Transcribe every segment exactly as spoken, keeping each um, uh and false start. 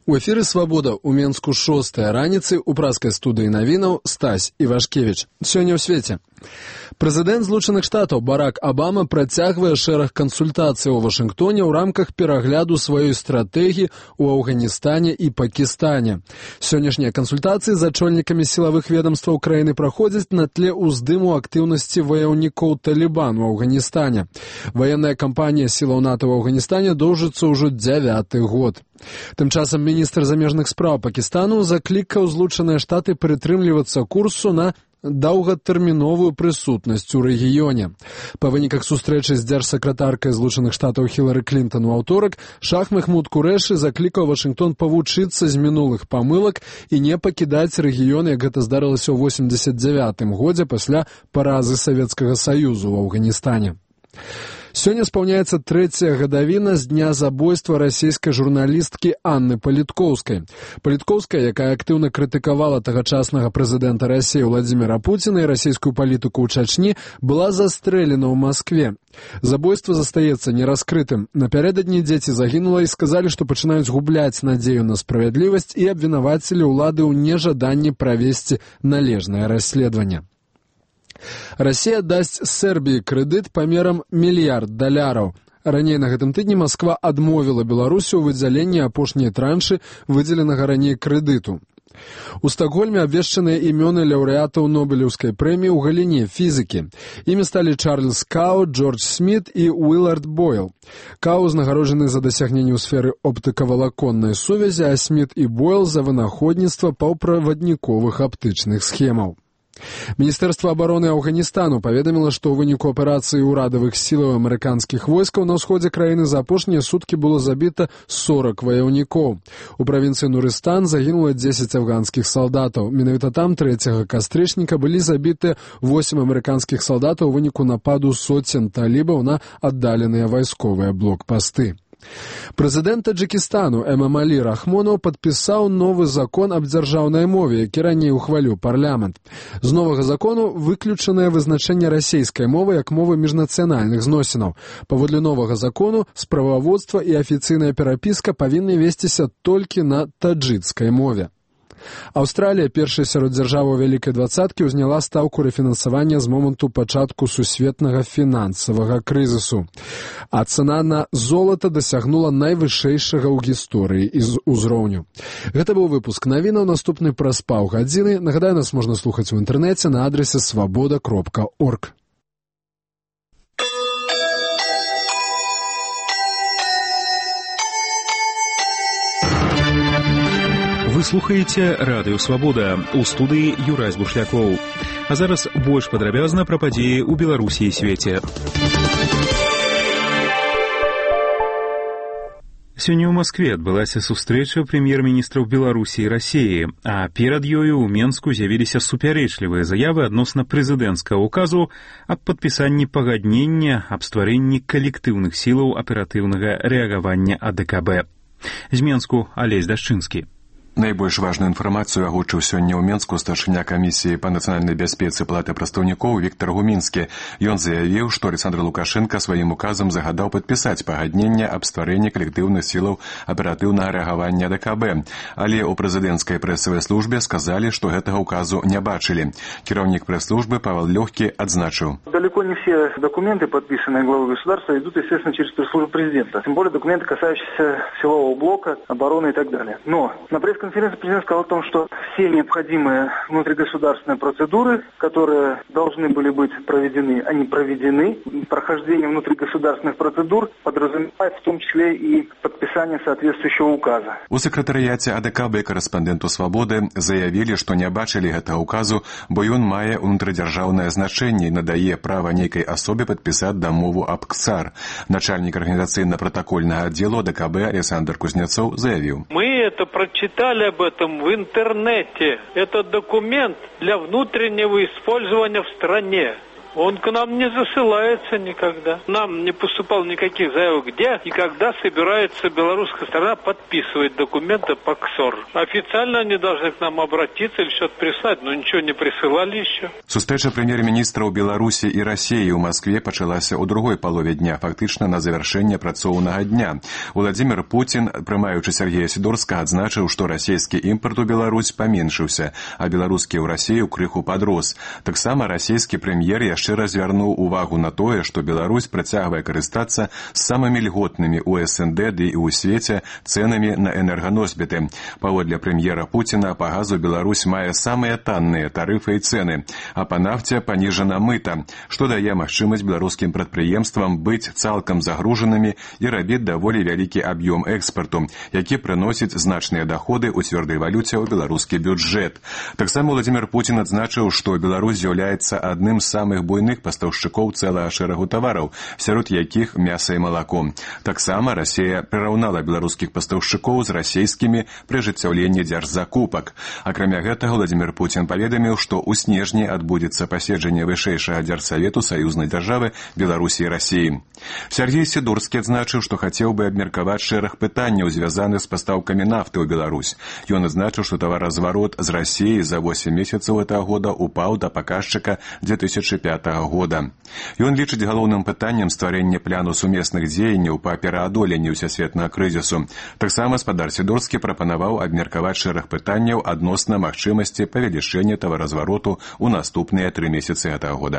У эфіры «Свабода» у Менску шостая раніцы у праскай студыі навінаў Стась Івашкевіч. Сёння ў свеце. Прэзідэнт Злучаных Штатаў Барак Абама працягвае шэраг кансультацый у Вашынгтоне ў рамках перагляду сваёй стратэгіі ў Афганістане і Пакістане. Сённяшнія кансультацыі з ачольнікамі сілавых ведомстваў краіны праходзяць на тле ўздыму актыўнасці ваяўнікоў Талібан у Афганістане. Ваенная кампанія сілаў НАТО ў Афганістане доўжыцца ўжо дзявяты год. Тым часам міністр замежных спраў Пакістану заклікаў Злучаныя Штаты прытрымлівацца курсу на даўгатэрміновую прысутнасць у рэгіёне. Па выніках сустрэчы з дзяржсакратаркай Злучаных Штатаў Хілары Клінтон у аўторак Шах Махмуд Курэшы заклікаў Вашынгтон павучыцца з мінулых памылак і не пакідаць рэгіён, як гэта здарылася ў восемьдесят девятым годзе пасля паразы Савецкага Саюзу ў Афганістане. Сёння спаўняецца трэцяя гадавіна з дня забойства расійскай журналісткі Анны Паліткоўскай. Паліткоўская, якая актыўна крытыкавала тагачаснага прэзідэнта Расіі Владзіміра Пуціна і расійскую палітыку ў Чачні, была застрэлена ў Маскве. Забойства застаецца нераскрытым. Напярэдадні дзеці загінула і сказалі, што пачынаюць губляць надзею на справядлівасць і абвінавацілі ўлады ў нежаданні правесці належнае расследаванне. Расія дасць Сербіі крэдыт памерам мільярд даляраў. Раней на гэтым тыдні Масква адмовіла Беларусі ў выдзяленні апошняй траншы выдзеленага раней крэдыту. У Стакгольме абвешчаныя імёны лаўрэатаў Нобелеўскай прэміі ў галіне фізікі. Імі сталі Чарльз Кау, Джордж Сміт і Уиллард Бойл. Кау узнагароджаны за дасягненні ў сферы оптыкавалаконнай сувязі, а Сміт і Бойл за вынаходніцтва паўправадніковых аптычных схемаў. Міністэрства абароны Афганістану паведаміла, што ў выніку аперацыі ўрадавых сілаў амерыканскіх войскаў на ўсходзе краіны за апошнія суткі было забіта сорок ваяўнікоў. У правінцыі Нурыстан загінула дзесяць афганскіх салдатаў. Менавіта там трэцяга кастрычніка былі забіты восем амерыканскіх салдатаў у выніку нападу соцень талібаў на аддаленыя вайсковыя блокпасты. Прэзідэнт Таджыкістану Эмамалі Рахмонаў падпісаў новы закон аб дзяржаўнай мове, які раней ухваліў парламент. З новага закону выключанае вызначэнне расейскай мовы як мовы міжнацыянальных зносінаў. Паводле новага закону справаводства і афіцыйная перапіска павінны весціся толькі на таджыкскай мове. Аўстралія, першая сярод дзяржаваў вялікай дваццаткі, узняла стаўку рэфінансавання з моманту пачатку сусветнага фінансавага крызісу. А цана на золата дасягнула найвышэйшага ў гісторыі ўзроўню. Гэта быў выпуск навінаў, наступны праз паўгадзіны. Нагадаю, нас можна слухаць у інтэрнэце на адрасе свабода кропка орг. Вы слухаеце Радыё Свабода, у студыі Юрась Бушлякоў. А зараз больш падрабязна пра падзеі ў Беларусі і свеце. Сёння ў Маскве адбылася сустрэча прэм'ер-міністраў Беларусі і Расіі, а перад ёю ў Менску з'явіліся супярэчлівыя заявы адносна прэзідэнцкага ўказу аб падпісанні пагаднення аб стварэнні калектыўных сілаў аператыўнага рэагавання А Дэ Ка Бэ. З Менску Алесь Дашчынскі. Найбольш важную інфармацыю агучыў сёння ў Менску старшыня камісіі па нацыянальнай бяспецы палаты прадстаўнікоў Віктор Гумінскі. Ён заявіў, што Александр Лукашенко сваім указам загадаў падпісаць пагадненне аб стварэнні калектыўных сілаў аператыўнага рэагавання А Дэ Ка Бэ. Але ў прэзідэнцкай прэсавай службе сказалі, што гэтага указу не бачылі. Кіраўнік прэс-службы Павел Лёгкі адзначыў. Далеко не все документы, подписанные главой государства, идут, естественно, через пресс-службу президента. Тем более документы, касающиеся силового блока, обороны и так далее. Но на пресс конференции президент сказал о том, что все необходимые внутригосударственные процедуры, которые должны были быть проведены, они проведены. Прохождение внутригосударственных процедур подразумевает в том числе и подписание соответствующего указа. У сакратарыяце А Дэ Ка Бэ карэспандэнту «Свабоды» заявілі, што не бачылі гэтага указу, бо ён мае унутрыдзяржаўнае значэнне і надае права нейкай асобе падпісаць дамову аб КСАР. Начальнік арганізацыйна-пратакольнага аддзелу А Дэ Ка Бэ Александр Кузнецов заявіў. Мы это прочитали об этом в интернете. Это документ для внутреннего использования в стране. Он к нам не засылается никогда. Нам не поступало никаких заявок, где и когда собирается белорусская сторона подписывать документы по КСОР. Официально они должны к нам обратиться или что-то прислать, но ничего не присылали еще. Сустрэча прэм'ер-міністраў Беларусі і Расіі ў Маскве пачалася ў другой палове дня, фактычна на завяршэнне працоўнага дня. Владзімир Путін, прымаючы Сергея Сідорскага, адзначыў, што расійскі імпарт у Беларусь паменшыўся, а беларускі ў Расію крыху падрос. Таксама расійскі прэм'ер яшчэ раз звярнуў увагу на тое, што Беларусь працягвае карыстацца самымі льготнымі ў эс эн дэ ды і ў свеце цэнамі на энерганосьбіты. Паводле прэм'ера Пуціна, па газу Беларусь мае самыя танныя тарыфы і цэны, а па нафце паніжана мыта, што дае магчымасць беларускім прадпрыемствам быць цалкам загружанымі і рабіць даволі вялікі аб'ём экспарту, які прыносіць значныя даходы ў цвёрдай валюце ў беларускі бюджэт. Таксама Владзімир Путін адзначыў, што Беларусь з'яўляецца адным з самых буйных пастаўшчыкоў цэлага шэрагу тавараў, сярод якіх мяса і малако. Таксама Расія прыраўнала беларускіх пастаўшчыкоў з расійскімі пры ажыццяўленні дзяржзакупак. Акрамя гэтага, Владзімир Путін паведаміў, што ў снежні адбудзецца паседжанне вышэйшага дзяржсавету саюзнай дзяржавы Беларусі і Расіі. Сергей Сідорскі адзначыў, што хацеў бы абмеркаваць шэраг пытанняў, звязаных з пастаўкамі нафты ў Беларусь. Ён адзначыў, што таваразварот з Расіяй за восем месяцаў гэтага года упаў да паказчыка дзве тысячы пятага года. Ён лічыць галоўным пытаннем стварэнне пляну сумесных дзеянняў па пераадоленні ўсесветнага крызісу. Таксама спадар Сідорскі прапанаваў абмеркаваць шэраг пытанняў адносна магчымасці павелічэння таваразвароту ў наступныя тры месяцы гэтага года.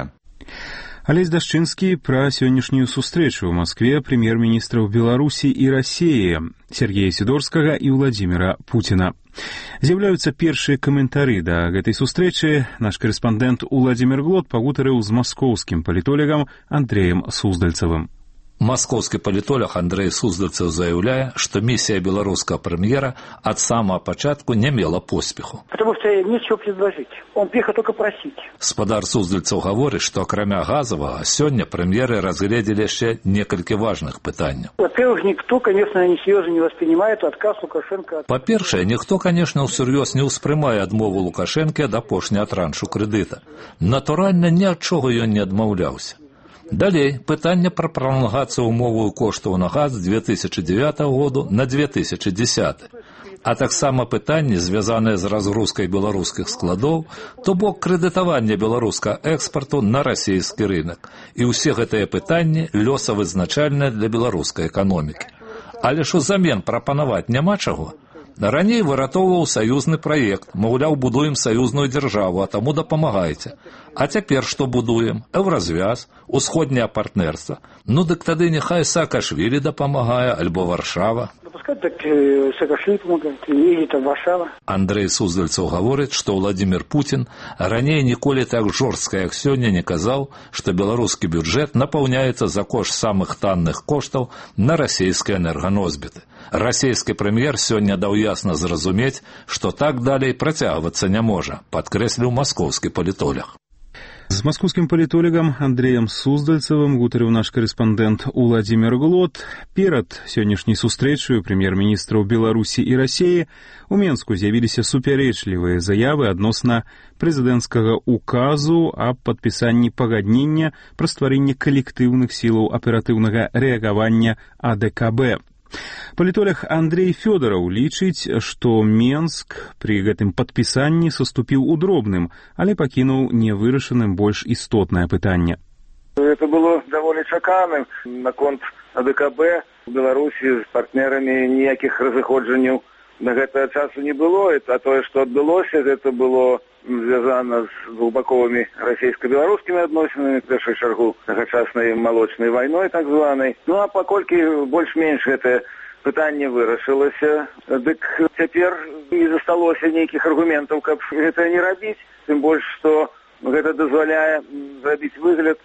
Алесь Дашчынскі пра сённяшнюю сустрэчу ў Маскве прэм'ер-міністраў Беларусі і Расіі Сергея Сідорскага і Владзіміра Пуціна. З'яўляюцца першыя каментары да гэтай сустрэчы. Наш корэспандэнт Уладзімір Глот пагутарыў з маскоўскім палітолагам Андрэем Суздальцавым. Маскоўскі палітолог Андрэй Суздальцаў заяўляе, што місія беларускага прэм'ера ад самого пачатку не мела поспеху. Потому что нечего предложить. Он приехал только просить. Спадар Суздальцаў гаворыць, што акрамя газавага, сёння прэм'еры разгледзелі яшчэ некалькі важных пытанняў. Во-первых, никто, конечно, несерьезно не воспринимает отказ Лукашенко. Па-першае, ніхто, конечно, ўсур'ёз не ўспрымае адмову Лукашэнкі ад апошняга траншу крэдыта. Натуральна, ні ад чого ён не адмаўляўся. Далей, пытанне пра пралонгацыю умоваў коштаў на газ з дзве тысячы дзевятага году на дзве тысячы дзесяты. А таксама пытанне, звязанае з разгрузкай беларускіх складоў, то бок крэдытавання беларускага экспарту на расійскі рынок. І ўсе гэтыя пытанні лёсавызначальныя для беларускай эканомікі. Але ж узамен прапанаваць няма чаго. Раней выратоўваў саюзны праект, маўляў, будуем саюзную дзяржаву, а таму дапамагайце. А цяпер што будуем? Еўразвяз, усходняе партнерства. Ну дык тады няхай Саакашвілі дапамагае, альбо Варшава. Пускай так э, Саакашвілі памагае, едзе там Варшава. Андрэй Суздальцаў гаворыць, што Владзімир Путін раней ніколі так жорстка, як сёння, не казаў, што беларускі бюджэт напаўняецца за кошт самых танных коштаў на расійскія энерганосьбіты. Расійскі прэм'ер сёння даў ясна зразумець, што так далей працягвацца не можа, падкрэсліў маскоўскі палітолог. З маскоўскім палітолагам Андрэем Суздальцавым гутарыў наш корэспандэнт Уладзімір Глот. Перад сённяшняй сустрэчай прэм'ер-міністраў Беларусі і Расіі у Менску з'явіліся супярэчлівыя заявы адносна прэзідэнцкага указу аб падпісанні пагаднення пра стварэнне калектыўных сілаў аператыўнага рэагавання А Дэ Ка Бэ. Палітолог Андрей Фёдораў лічыць, што Менск пры гэтым падпісанні саступіў у дробным, але пакінуў невырашаным больш істотнае пытанне. Это было даволі чаканым. Наконт А Дэ Ка Бэ у Беларусі з партнерамі ніякіх разыходжанняў на гэтага часу не было. А тое, што адбылося, гэта было звязана з глубаковымі расійска-беларускімі адносінамі, в першую чаргу тагачаснай малочнай вайной, так званай. Ну а паколькі больш-менш гэтае пытанне вырашылася, дык цяпер не засталося нейкіх аргументаў, каб гэта не рабіць, тым больш, што гэта дазваляе зрабіць выгляд,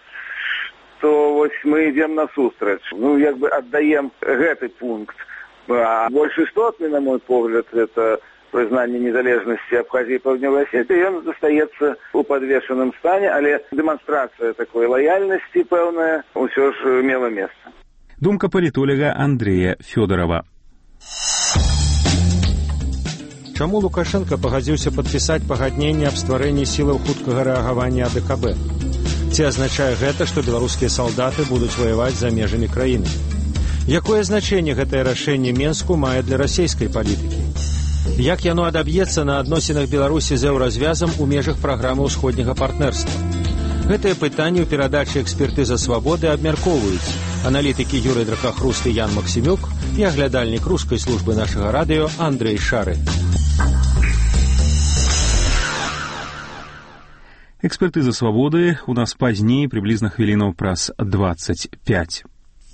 што вось мы ідзем насустрач. Ну, як бы аддаем гэты пункт. А больш істотны, на мой погляд, это прызнанне незалежнасці Абхазіі і Паўднёвай Асетыі, ён застаецца ў падвешаным стане, але дэманстрацыя такой лаяльнасці пэўная ўсё ж мела месца. Думка палітолага Андрэя Фёдорава. Чаму Лукашенко пагадзіўся падпісаць пагадненне аб стварэнні сілаў хуткага рэагавання А Дэ Ка Бэ? Ці азначае гэта, што беларускія салдаты будуць ваяваць за межамі краіны? Якое значэнне гэтае рашэнне Менску мае для расійскай палітыкі? Як яно адаб'ецца на адносінах Беларусі з еўразвязам у межах праграмы ўсходняга партнерства? Гэтыя пытанні ў перадачы «Экспертыза свабоды» абмяркоўваюць аналітыкі Юрый Дракахруст і Ян Максімюк і аглядальнік рускай службы нашага радыё Андрей Шары. Экспертыза свободы у нас пазней, приблизно хвілінаў праз двадцать пять.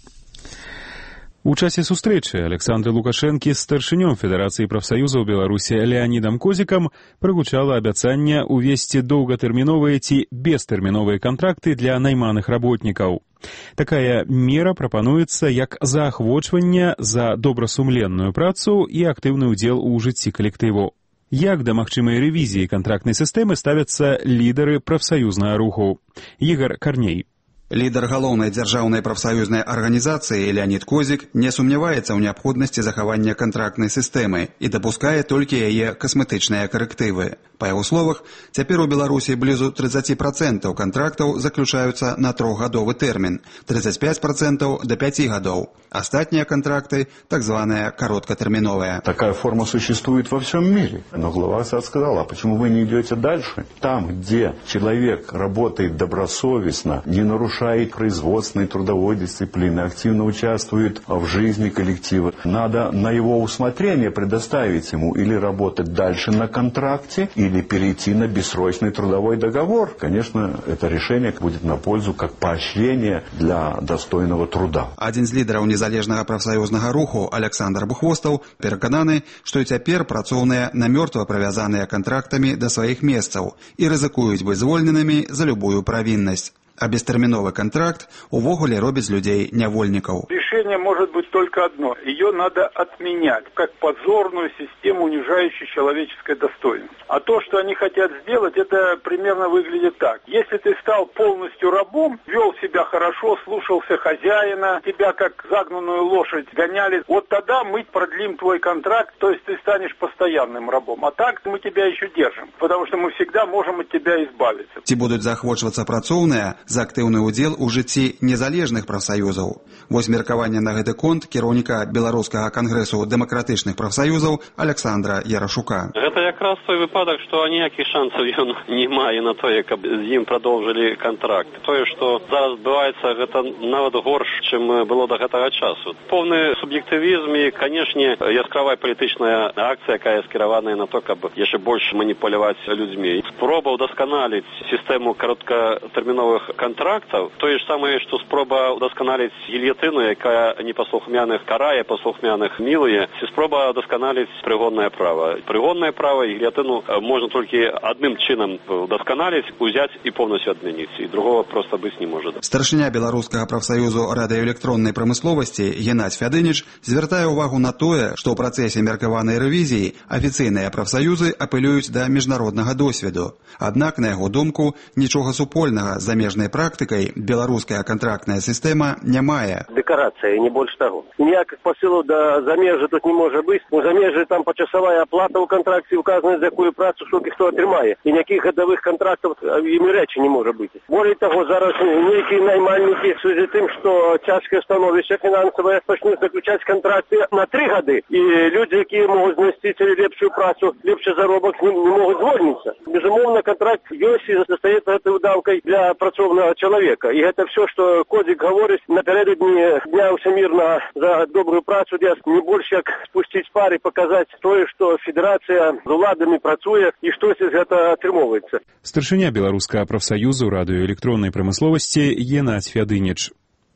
У часе сустрэчы Александра Лукашэнкі з старшынём Федэрацыі прафсаюзаў Беларусі Леанідам Козікам прагучала абяцанне увесці доўгатэрміновыя ці бестэрміновыя кантракты для найманых работнікаў. Такая мера прапануецца як заахвочванне за добрасумленную працу і актыўны ўдзел у жыцці калектыву. Як да магчымай рэвізіі кантрактнай сістэмы ставяцца лідары прафсаюзнага руху? Ігор Карней. Лідар галоўнай дзяржаўнай прафсаюзнай арганізацыі Леанід Козік не сумняваецца ў неабходнасці захавання кантрактнай сістэмы і дапускае толькі яе касметычныя карэктывы. Па яго словах, цяпер у Беларусі блізу тридцать процентаў кантрактаў заключаюцца на трохгадовы тэрмін, тридцать пять процентов до пяти гадоў. Остатние контракты так званые короткотерминовые. Такая форма существует во всем мире. Но глава САД сказала, а почему вы не идете дальше? Там, где человек работает добросовестно, не нарушает производственной трудовой дисциплины, активно участвует в жизни коллектива, надо на его усмотрение предоставить ему или работать дальше на контракте, или перейти на бессрочный трудовой договор. Конечно, это решение будет на пользу как поощрение для достойного труда. Один из лидеров незалежнага прафсаюзнага руху Александр Бухвостаў перакананы, што і цяпер працоўныя намёртва правязаныя кантрактамі да сваіх месцаў і рызыкуюць быць звольненымі за любую правіннасць. А бестэрміновы контракт увогуле робіць людей невольников. Решение может быть только одно. Ее надо отменять, как позорную систему, унижающую человеческое достоинство. А то, что они хотят сделать, это примерно выглядит так. Если ты стал полностью рабом, вел себя хорошо, слушался хозяина, тебя как загнанную лошадь гоняли, вот тогда мы продлим твой контракт, то есть ты станешь постоянным рабом. А так мы тебя еще держим, потому что мы всегда можем от тебя избавиться. Ці будуць заахвочвацца працоўныя за актыўны ўдзел у жыцці незалежных прафсаюзаў. Вось меркаванне на гэты конт кіраўніка Беларускага кангрэсу дэмакратычных прафсаюзаў Александра Ярашука. Гэта якраз той выпадак, што аніякіх шансаў ён не мае на тое, каб з ім прадоўжылі кантракт. Тое, што зараз адбываецца, гэта нават горш, чым было да гэтага часу. Поўны суб'ектывізм і, канешне, яскравая палітычная акцыя, якая скіраваная на то, каб яшчэ больш маніпуляваць людзьмі. Спроба ўдасканаліць сістэму кароткатэрміновых контрактов, то же самое, что спроба удосконалить гильотину, якая непослухмяных карае, послухмяных милуе, спроба удосконалить пригонное право. Пригонное право и гильотину можно только одним чином удосконалить, взять и полностью отменить. И другого просто быть не может. Старшыня Беларускага прафсаюзу радыёэлектроннай прамысловасці Геннадзь Фядыніч звяртае ўвагу на тое, што ў працэсе меркаванай рэвізіі афіцыйныя прафсаюзы апелююць да міжнароднага досведу. Аднак, на яго думку, нічога супольнага з замежнай практыкай беларуская контрактная сістэма не мае. Дэкарацыя, не больш таго. Ніякіх пасылаў да замежжа тут не можа быць. У замежжы там пачасавая аплата ў кантракце указана, за якую працу штукі хто атрымае. І ніякіх гадавых контрактаў імі рэчы не можа быць. Болей таго, зараз нейкія наймальнікі в связи з тым, што цяжкае становішча фінансавае, пачнуць заключаць контракты на три гады. І людзі, якія могуць знайсці лепшую працу, лепшы заробак, не, не могуць звольніцца. Безумоўна, контракт ёсць і застаецца гэтай ўдаўкай для працоўнага человека. И это все, что Козик говорит, напередодні дня всемирного за добрую працу, не больше как спустить пар и показать то, что федерация с уладами працуе и что из этого атрымоўваецца. Старшыня Беларускага прафсаюзу радыёэлектроннай прамысловасці Геннадзь Фядыніч.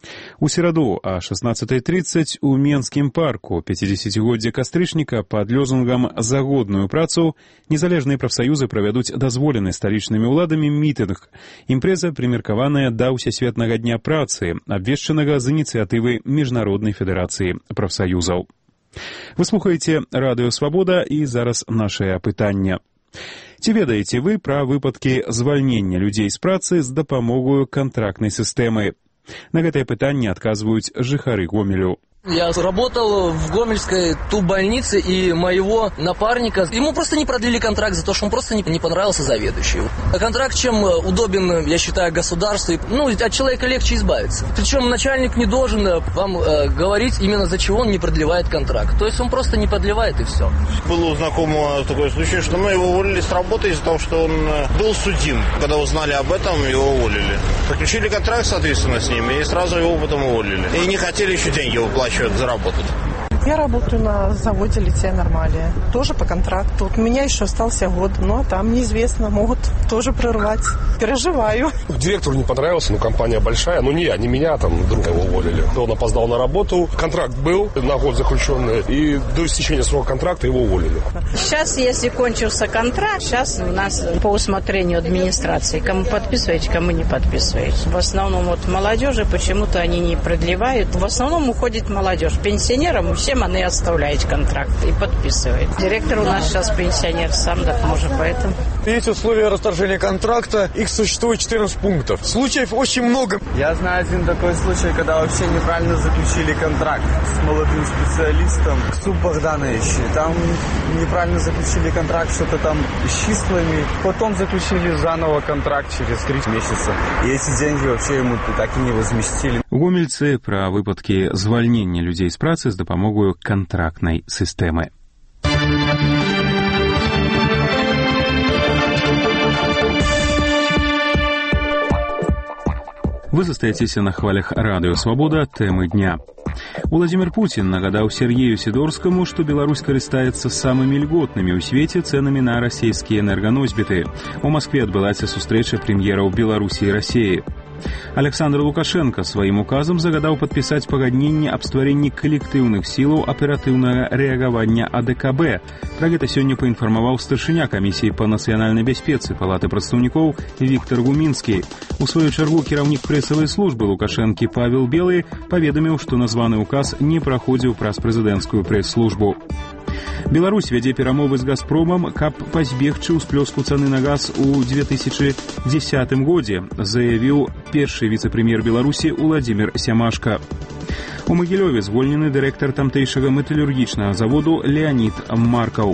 У сераду о шестнадцатой тридцать у Менскім парку пяцідзесяцігоддзя кастрычніка пад лёзунгам «За годную працу» незалежныя прафсаюзы правядуць дазволены сталічнымі ўладамі мітынг. Імпрэза прымеркаваная да ўсесветнага дня працы, абвешчанага з ініцыятывы Міжнароднай федэрацыі прафсаюзаў. Вы слухаеце Радыё Свабода і зараз нашае апытанне. Ці ведаеце вы пра выпадкі звальнення людзей з працы з дапамогою кантрактнай сістэмы? На гэтае пытанне адказваюць жыхары Гомелю. Я работал в Гомельской туббольнице, и моего напарника, ему просто не продлили контракт за то, что он просто не, не понравился заведующему. Контракт чем удобен, я считаю, государству, ну, от человека легче избавиться. Причем начальник не должен вам э, говорить именно за чего он не продлевает контракт. То есть он просто не продлевает и все. Был у знакомого такой случай, что мы его уволили с работы из-за того, что он был судим. Когда узнали об этом, его уволили. Заключили контракт, соответственно, с ними, и сразу его потом уволили. И не хотели еще деньги выплачивать. Заработать. Я работаю на заводе «Лития Нормалия». Тоже по контракту. Вот у меня еще остался год, но там неизвестно, могут тоже прервать. Переживаю. Директору не понравился, но компания большая. Ну не я, не меня, там друга его уволили. Он опоздал на работу. Контракт был на год заключенный. И до истечения срока контракта его уволили. Сейчас, если кончился контракт, сейчас у нас по усмотрению администрации. Кому подписываете, кому не подписываете. В основном вот молодежи почему-то они не продлевают. В основном уходит молодежь. Пенсионерам у всех они оставляют контракт и подписывают. Директор у нас сейчас пенсионер сам, так может, поэтому. Есть условия расторжения контракта, их существует четырнадцать пунктов. Случаев очень много. Я знаю один такой случай, когда вообще неправильно заключили контракт с молодым специалистом, Ксуб Богданович. Там неправильно заключили контракт, что-то там с числами. Потом заключили заново контракт через три месяца. И эти деньги вообще ему так и не возместили. Гомельцы пра выпадкі звальнення людзей з працы з дапамогою контрактнай сістэмы. Вы застаецеся на хвалях радыё «Свабода» тэмы дня. Владимир Путин нагадаў Сергею Сидорскому, что Беларусь карыстаецца самыми льготными ў свеце ценами на расійскія энерганосьбіты. У Москве адбылася сустрэча прэм'ераў Беларусі і Расіі. Александр Лукашенко своим указом загадаў подписать пагадненне аб стварэнні калектыўных сілаў аператыўнага рэагавання А Д К Б. Пра гэта сёння паінфармаваў старшыня камісіі па нацыянальнай бяспецы Палаты прадстаўнікоў Віктор Гумінскі. У сваю чаргу кіраўнік прэсавай службы Лукашэнкі Павел Белы паведаміў, што названы указ не праходзіў праз прэзідэнцкую прэс-службу. Беларусь вядзе перамовы з «Газпромам», каб пазбегчы ўсплёску цаны на газ у две тысячи десятым годзе, заявіў першы віцэ-прэм'ер Беларусі Уладзімір Сямашка. У Магілёве звольнены дырэктар тамтэйшага металургічнага заводу Леонид Маркаў.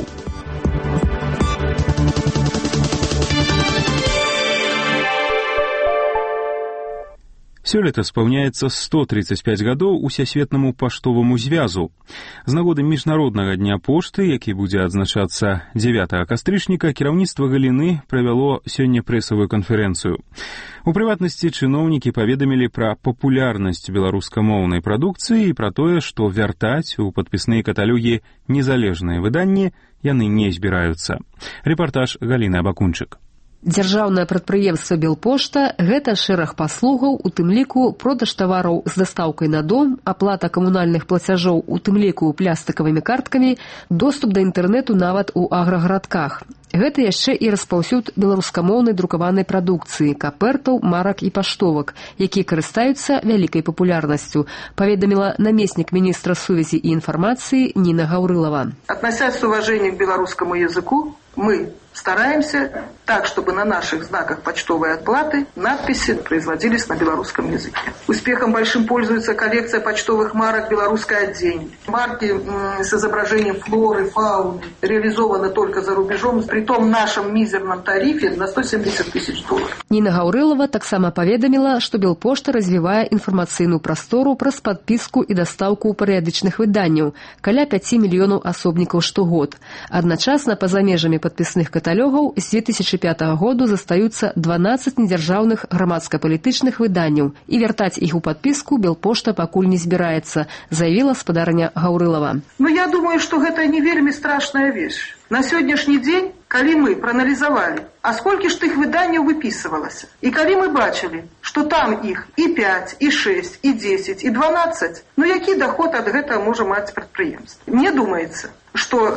Сёлета спаўняецца сто тридцать пять гадоў усесветнаму паштоваму звязу. З нагоды міжнароднага дня пошты, які будзе адзначацца дзевятага кастрычніка, кіраўніцтва галіны правяло сёння прэсавую канферэнцыю. У прыватнасці чыноўнікі паведамілі пра папулярнасць беларускамоўнай прадукцыі і пра тое, што вяртаць у падпісныя каталогі незалежныя выданні яны не збіраюцца. Рэпартаж Галіны Абакунчык. Дзяржаўнае прадпрыемства «Белпошта» – гэта шэраг паслугаў, у тым ліку продаж тавараў з дастаўкай на дом, аплата камунальных плацяжоў, у тым ліку пластыкавымі карткамі, доступ да інтэрнэту нават у аграгарадках. Гэта яшчэ і распаўсюд беларускамоўнай друкаванай прадукцыі, капертаў, марак і паштовак, якія карыстаюцца вялікай папулярнасцю, паведаміла намеснік міністра сувязі і інфармацыі Ніна Гаўрылава. Относясь с уважением к белорусскому языку, мы стараемся так, чтобы на наших знаках почтовой отплаты надписи производились на белорусском языке. Успехом большим пользуется коллекция почтовых марок «Белорусское отделье». Марки с изображением флоры, фауны реализованы только за рубежом, при том нашем мизерном тарифе на сто семьдесят тысяч долларов. Ніна Гаўрылава таксама паведаміла, што Белпошта развівае інфармацыйную прастору праз падпіску і дастаўку перыядычных выданняў, каля пяці мільёнаў асобнікаў штогод. Адначасна па-за межамі падпісных каталогаў з две тысячи пятага году застаюцца дванаццаць недзяржаўных грамадска-палітычных выданняў, і вяртаць іх у падпіску Белпошта пакуль не збіраецца, заявіла спадарня Гаўрылава. Ну, я думаю, што гэта не вельмі страшная вещь. На сённяшні дзень, калі мы прааналізавалі, а сколькі ж тых выданняў выпісывалася, і калі мы бачылі, што там іх і пяць, і шэсць, і дзесяць, і дванаццаць, ну які доход ад гэтага можа маць прадпрыемства? Мне думаецца, што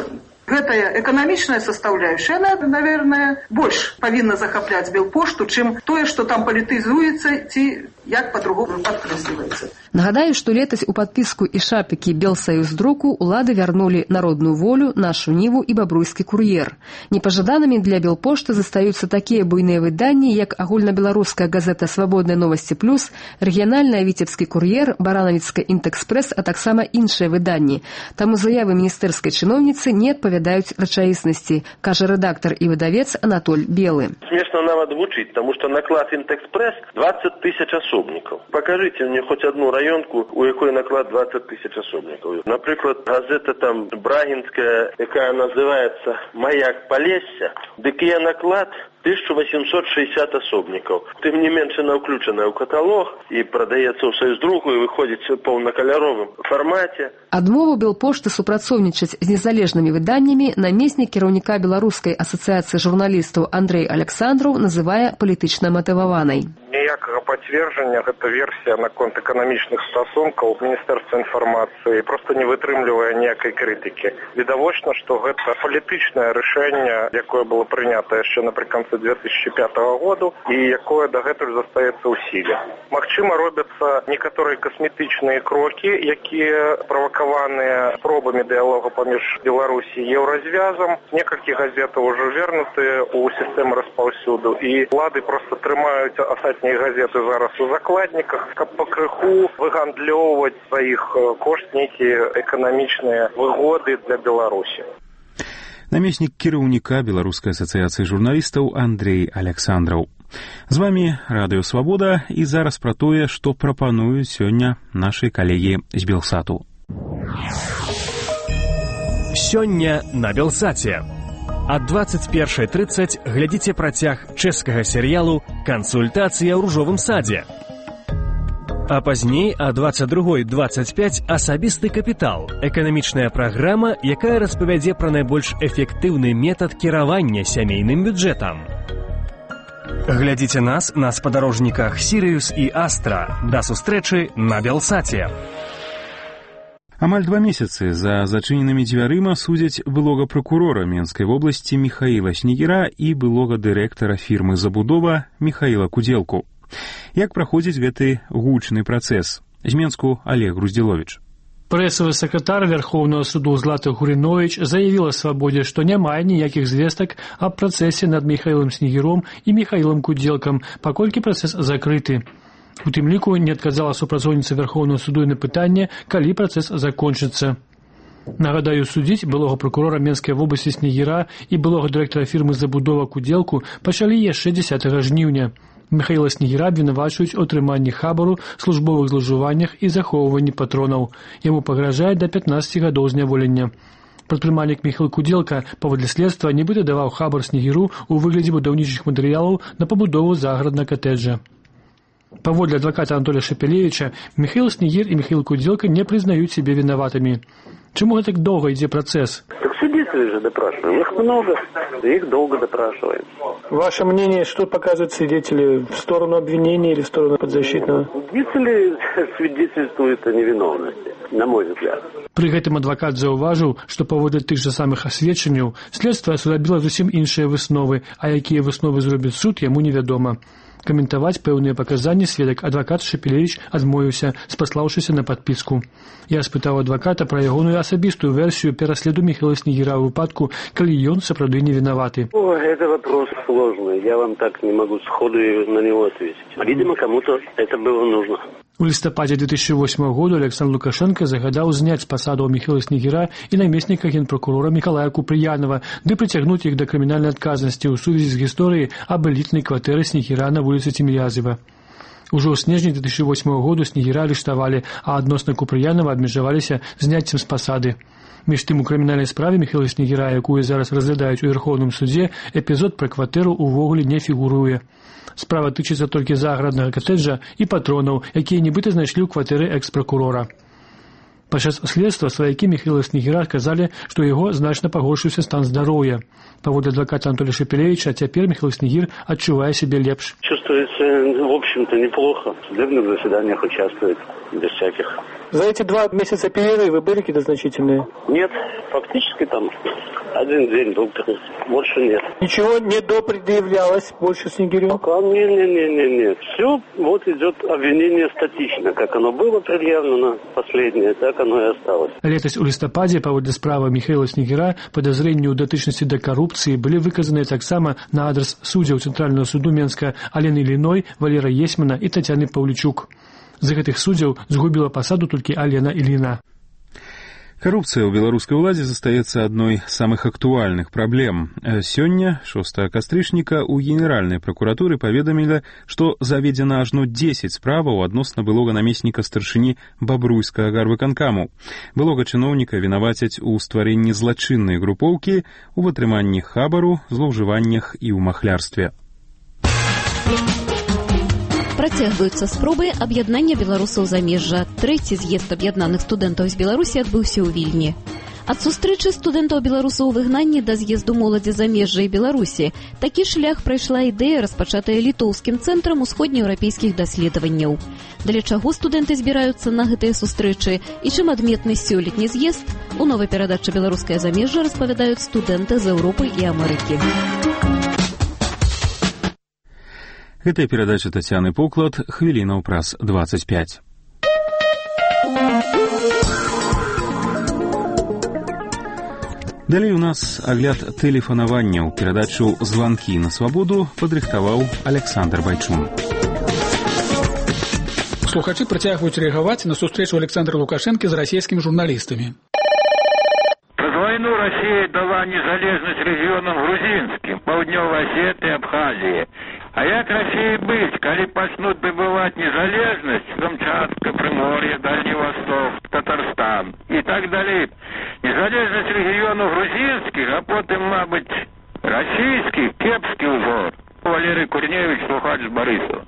Гэтая эканамічная составляющая, она, наверное, больш павінна захапляць Белпошту, чым тое, што там палітызуецца ці як по-другому падкрэсліваецца. Нагадаю, што летась у падпіску і шапікі Белсаюздруку ўлады вярнулі Народную волю, Нашу Ніву і Бабруйскі кур'ер. Непажаданымі для Белпошты застаюцца такія буйныя выданні, як агульнабеларуская газета «Свабодныя новасці плюс», рэгіянальная «Віцебскі кур'ер», баранавіцкая «Інтэкспрэс», а таксама іншыя выданні. Таму заявы міністэрскай чыноўніцы не адпавядаюць рэчаіснасці, кажа рэдактар і выдавец Анатоль Белы. Смешно нават вучыць, таму што наклад «Інтэкспрэс» двадцать тысяч асобнікаў. Покажите мне хоть одну раёнку, у якой наклад двадцать тысяч асобнікаў. Напрыклад, газета там Брагінская, якая называецца «Маяк Полесся», дык яе наклад тысяча восемьсот шестьдесят асобнікаў. Тым не менш, она ўключаная ў каталог і прадаецца ў Саюздруку і выходзіць у поўнакаляровым фармаце. Адмову Белпошты супрацоўнічаць з незалежнымі выданнямі намеснік кіраўніка Беларускай асацыяцыі журналістаў Андрэй Александраў называе палітычна матываванай. Ніякага пацверджання гэта версія наконт эканамічных стасункаў Міністэрства інфармацыі проста не вытрымлівае ніякай крытыкі. Відавочна, што гэта палітычнае рашэнне, якое было прынята яшчэ напрыканцы две тысячи пятого году і якое дагэтуль застаецца ў сіле. Магчыма, робяцца некаторыя касметычныя крокі, якія правакаваныя пробамі дыялогу паміж Беларусі і Еўразвязам. Некалькі газетаў ужо вернутыя ў сістэму распаўсюду, і ўлады проста трымаюць астатнія газеты зараз у закладніках, каб пакрыху выгандлёўваць сваіх кошт нейкія эканамічныя выгоды для Беларусі. Намеснік кіраўніка Беларускай асацыяцыі журналістаў Андрэй Александраў. З вамі Радыё Свабода, і зараз пра тое, што прапануюць сёння нашы калегі з Белсату. Сёння на Белсаце. Ад двадцать першай тридцать глядзіце працяг чэшскага серыялу «Кансультацыя ў ружовым садзе». А пазней а двадцать другой двадцать пять асабісты капітал, эканамічная праграма, якая распавядзе пра найбольш эфектыўны метад кіравання сямейным бюджэтам. Глядзіце нас на спадарожніках «Сірыюс» і «Астра». Да сустрэчы на Белсаце. Амаль два месяцы за зачыненымі дзвярыма судзяць былога пракурора Менскай вобласці Михаіла Снегіра і былога дырэктара фірмы «Забудова» Михаіла Кудзелку. Як праходзіць гэты гучны працэс? З Менску Олег Груздзіловіч. Прэсавы сакратар Верховного суду Злата Гуріновіч заявіла Свабодзе, што няма ніякіх звестак аб працэсе над Михаілам Снегіром і Михаілам Кудзелкам, паколькі працэс закрыты. У тым ліку не адказала супрацоўніца Верховного суду на пытанне, калі працэс закончыцца. Нагадаю, судзіць былога пракурора Менскай вобласці Снегіра і былога дырэктара фірмы «Забудова» Кудзелку пачалі яшчэ дзесятага жніўня. Михаіла Снегіра абвінавачваюць у атрыманні хабару, службовых злоўжываннях і захоўванні патронаў. Яму пагражае да пятнаццаці гадоў зняволення. Прадпрымальнік Михаіл Кудзелка, паводле следства, нібыта даваў хабар Снегіру ў выглядзе будаўнічых матэрыялаў на пабудову загараднага катэджа. Паводле адваката Анатолія Шапелевіча, Михаіл Снегір і Михаіл Кудзелка не прызнаюць сябе вінаватымі. Чему так долго идет процесс? Так свидетелей же допрашиваем. Их много, их долго допрашиваем. Ваше мнение, что показывают свидетели? В сторону обвинения или в сторону подзащитного? Свидетели свидетельствуют о невиновности, на мой взгляд. При гэтым адвакат заўважыў, што паводле тых жа самых асведчанняў следства зрабіла зусім іншыя высновы, а якія высновы зробіць суд, яму невядома. Каментаваць пэўныя паказанні сведак адвакат Шапелевіч адмовіўся, спаслаўшыся на падпіску. Я спытаў адваката пра ягоную асабістую версію пераследу Михаіла Снегіра ў выпадку, калі ён сапраўды не вінаваты. О, это вопрос сложный. Я вам так не могу сходу на него ответить. Видимо, кому-то это было нужно. У лістападзе две тысячи восьмого года Александр Лукашенко загадаў зняць з пасадаў Михаіла Снегіра і намесніка генпракурора Мікалая Купрыянова, ды прыцягнуць іх да крымінальнай адказнасці ў сувязі з гісторыяй аб элітнай кватэры Снегіра на вуліцы Цімілязева. Ужо ў снежні две тысячи восьмого года Снегіра арыштавалі, а адносна Купрыянова абмежаваліся зняццем з пасады. Між тым у крымінальнай справе Михаіла Снегіра, якую зараз разглядаюць у Верховным суде, эпізод пра кватэру ўвогуле не фігуруе. Справа тычыцца толькі загараднага катэджа і патронаў, якія нібыта знайшлі ў кватэры экс-пракурора. Падчас следства сваякі Михаіла Снегіра казалі, што яго значна пагоршыўся стан здароўя. Паводле адваката Анатолия Шапелевича, цяпер Михаил Снегир адчувае себе лепш. Чувствуется, в общем-то, неплохо. В судебных заседаниях участвует без всяких За эти два месяца перерывы были какие-то значительные? Нет, фактически там один день был, больше нет. Ничего не допредъявлялось больше Снегирю? Пока нет, нет, нет, нет, нет. Все, вот идет обвинение статично. Как оно было предъявлено последнее, так оно и осталось. Летась у лістападзе паводле справы Михаила Снегіра падазрэнні ў датычнасці да карупцыі былі выказаныя таксама на адрас суддзяў Цэнтральнага суду Менска Алены Іліной, Валера Есьмана і Тацяны Паўлічук. З гэтых суддзяў згубіла пасаду толькі Алена Іліна. Коррупция у белорусской уладзе застаецца адной з самых актуальных праблем. Сёння, шостага кастрычніка, у генеральнай пракуратуры паведамілі, што заведзена ажно дзесяць справаў адносна былога намесніка старшыні бабруйскага гарвыканкаму. Былога чыноўніка вінавацяць у стварэнні злачыннай групоўкі, у вытрыманні хабару, злоўжываннях і ў махлярстве. Працягваюцца спробы аб'яднання беларусаў замежжа. Трэці з'езд аб'яднаных студэнтаў з Беларусі адбыўся ў Вільні. Ад сустрэчы студэнтаў-беларусаў у выгнанні да з'езду моладзі замежжа і Беларусі такі шлях прайшла ідэя, распачатая літоўскім цэнтрам усходнееўрапейскіх даследаванняў. Для чаго студэнты збіраюцца на гэтыя сустрэчы і чым адметны сёлетні з'езд, у новай перадачы «Беларускае замежжа» распавядаюць студэнты з Еўропы і Амерыкі. Гэтая перадача Тацяны Поклад, хвілінаў праз двадцять пять. Далей у нас агляд тэлефанаванняў. Перадачу «Званкі на свабоду» падрыхтаваў Александр Байчун. Слухачы працягваюць рэагаваць на сустрэчу Александра Лукашэнкі з расійскімі журналістамі. Праз вайну Расія дала незалежнасць рэгіёнам грузінскім, Паўднёвай Асетыі, Абхазіі. А як России быть, коли пачнут добывать незалежность, Камчатка, Приморье, Дальний Восток, Татарстан и так далее. Незалежность регионов грузинских, а потом, мабуть, российских, кепский узор. Валерий Курневич, слухач з Борисова.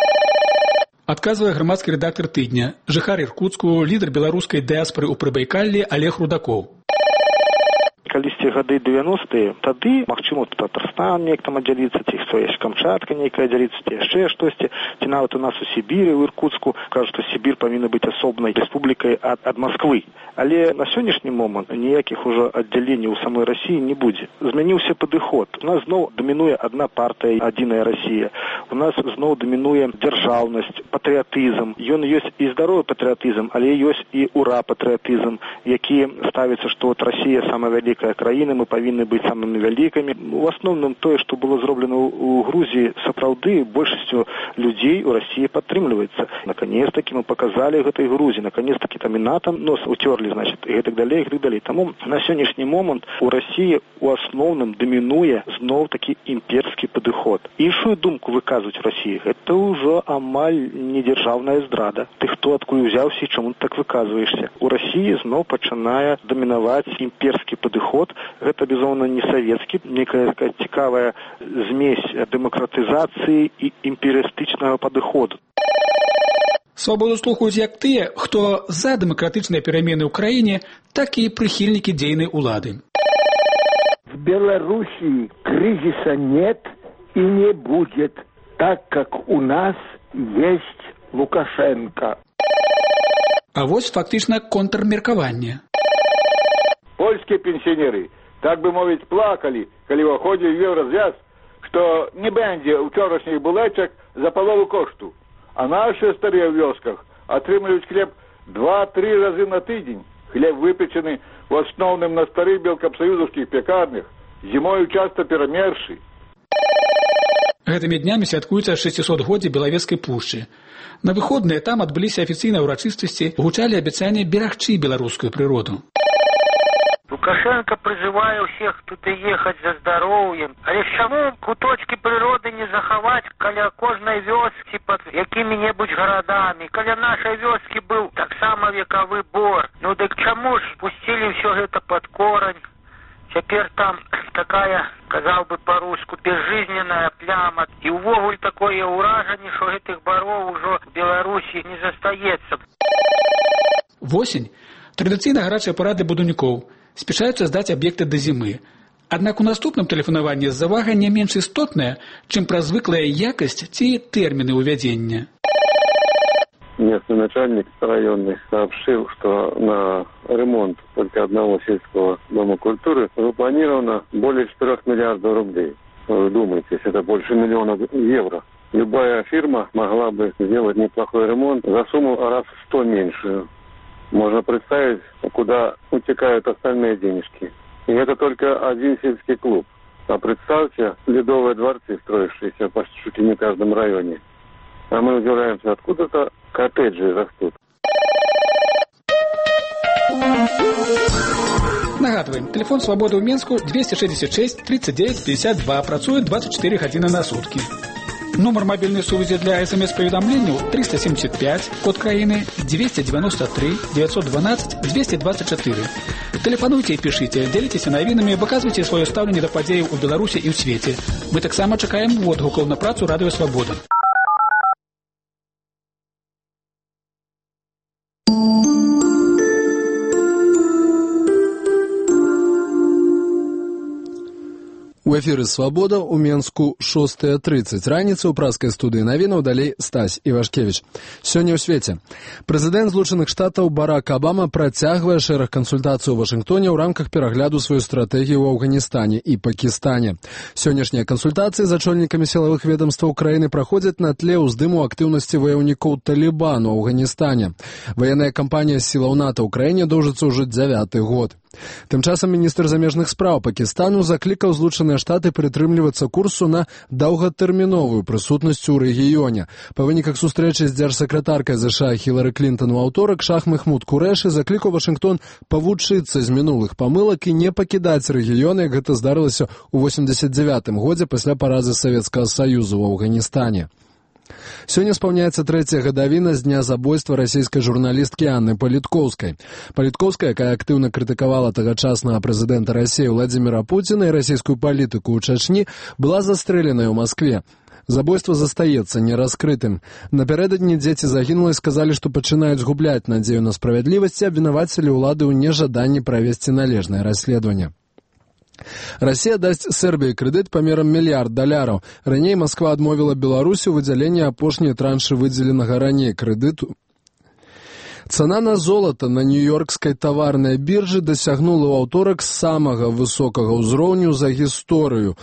Адказвае грамадскі рэдактар тыдня, жыхар Іркуцку, лідар беларускай дыаспоры ў Прыбайкаллі Олег Рудакоў. Калісьці гады девяностые, тады, магчыма, Татарстан неяк там аддзяліцца, ці хто яшчэ Камчатка нейкая аддзяліцца, ці яшчэ штосьці, ці нават у нас у Сібіры, у Іркуцку, кажуць, што Сібір павінна быць асобнай рэспублікай ад, ад Масквы. Але на сённяшні момант ніякіх ужо аддзяленняў у самой Расіі не будзе. Змяніўся падыход. У нас зноў дамінуе адна партыя, адзіная Расія. У нас зноў дамінуе дзяржаўнасць, патрыятызм. Ён ёсць і здаровы патрыятызм, але ёсць і ура-патрыятызм, які ставіцца, што от Расія самая вялікая краіны, мы павінны быць самымі вялікімі. У асноўным тое, што было зроблена ў Грузіі, сапраўды большасцю людзей у Расіі падтрымліваецца. Наконец-таки мы показали гэтай Грузіі, наконец-таки там і НАТО нос уцёрлі, значит, і гэтак далей, і гэтак далей. Таму на сённяшні момант у Расіі у асноўным дамінуе зноў такі імперскі падыход. Іншую думку выказваць у Расіі, гэта ўжо амаль не дзяржаўная здрада. Ты хто адкуль узяўся і чаму ты так выказваешься? У Расіі зноў пачынае дамінаваць імперскі падыход. Гэта, безумоўна, не савецкі, некая такая цікавая змесь дэмакратызацыі і імперыялістычнага падыходу. Свабоду слухаюць як тыя, хто за дэмакратычныя перамены ў краіне, так і прыхільнікі дзейнай улады. В Беларуси кризиса нет и не будет, так как у нас есть Лукашенко. А вось фактычна контрмеркаванне. Польскія пенсіонеры, так бы мовіць, плакалі, калі ўваходзілі ў еўразвяз, што не будзе ўчорашніх булачак за палову кошту. А наши старыя ў вёсках атрымліваюць хлеб два-тры разы на тыдзень. Хлеб выпечаны в основном на старых белкапсоюзовских пекарнях, зимою часто перамерзший. Гэтымі днямі святкуецца шэсцісотгоддзе Белавежскай пушчы. На выходныя там адбыліся афіцыйныя ўрачыстасці, гучалі абяцанні берагчы беларускую прыроду. Лукашенко призывае всех тут и ехать за здоровьем. Але чаму куточки природы не заховать каля кожной вёски под якімі-небудзь городами? Каля нашей вёски был так само вековый бор. Ну дык чаму ж пустили все это под корень? Теперь там такая, казал бы по-русски, безжизненная пляма. И увогуле такое уражение, что этих боров уже в Беларуси не застаецца. Восень. Традыцыйна гарачая пара для будаўнікоў. Спешаюцца здаць аб'екты да зімы. Аднак у наступным тэлефанаванні завага не менш істотная, чым пра звыклая якасць ці тэрміны ўвядзення. местный начальник районный сообщил, что на ремонт только одного сельского дома культуры запланировано более четырех миллиардов рублей. Вы думаете, это больше миллиона евро. Любая фирма могла бы сделать неплохой ремонт за сумму раз в сто меньшую. Можно представить, куда утекают остальные денежки. И это только один сельский клуб. А представьте, ледовые дворцы, строящиеся почти чуть ли не в каждом районе. А мы удивляемся, откуда-то коттеджи растут. Нагадываем, телефон «Свободы» в Менску двести шестьдесят шесть тридцать девять пятьдесят два, працует двадцать четыре гадзіны на сутки. Номер мобильной связи для смс-поведомлений триста семьдесят пять, код краины двести девяносто три девятьсот двенадцать двести двадцать четыре. Телефонуйте и пишите, делитесь навинами, показывайте свое ставление до подеев у Беларуси и в свете. Мы так само чекаем водгуков на працу Радио Свобода. У эфіры «Свабода» у Менску шостая тридцать раніцы ў праскай студыі навінаў, далей Стась Івашкевіч. Сёння ў свеце. Прэзідэнт Злучаных Штатаў Барак Абама працягвае шэраг кансультацый у Вашынгтоне ў рамках перагляду сваю стратэгію ў Афганістане і Пакістане. Сённяшнія кансультацыі з ачольнікамі сілавых ведомстваў краіны праходзяць на тле ўздыму актыўнасці ваяўнікоў Талібану ў Афганістане. Ваенная кампанія сілаў НАТО ў краіне доўжыцца ўжо дзявяты год. Тым часам міністр замежных спраў Пакістану заклікаў Злучаныя Штаты прытрымлівацца курсу на доўгатэрміновую прысутнасць у рэгіёне. Па выніках сустрэчы з дзяржсакратаркай ЗША Хілары Клінтон у аўторак Шах Махмуд Курэшы заклікаў Вашынгтон павучыцца з мінулых памылак і не пакідаць рэгіён, як гэта здарылася ў восемьдесят девятым годзе пасля паразы Савецкага Саюза ў Афганістане. Сёння спаўняецца трэцяя гадавіна з дня забойства расійскай журналісткі Анны Паліткоўскай. Паліткоўская, якая актыўна крытыкавала тагачаснага прэзідэнта Расіі Владзіміра Пуціна і расійскую палітыку ў Чачні, была застрэленая ў Маскве. Забойства застаецца нераскрытым. Напярэдадні дзеці загінулай сказалі, што пачынаюць губляць надзею на справядлівасць і абвінавацілі ўлады ў нежаданні правесці належнае расследаванне. Расія дасць Сербіі крэдыт памерам мільярд даляраў. Раней Масква адмовіла Беларусі ў выдзяленні апошняй траншы выдзеленага раней крэдыту. Цана на золата на нью-йоркскай таварнай біржы дасягнула ў аўторак самага высокага ўзроўню за гісторыю,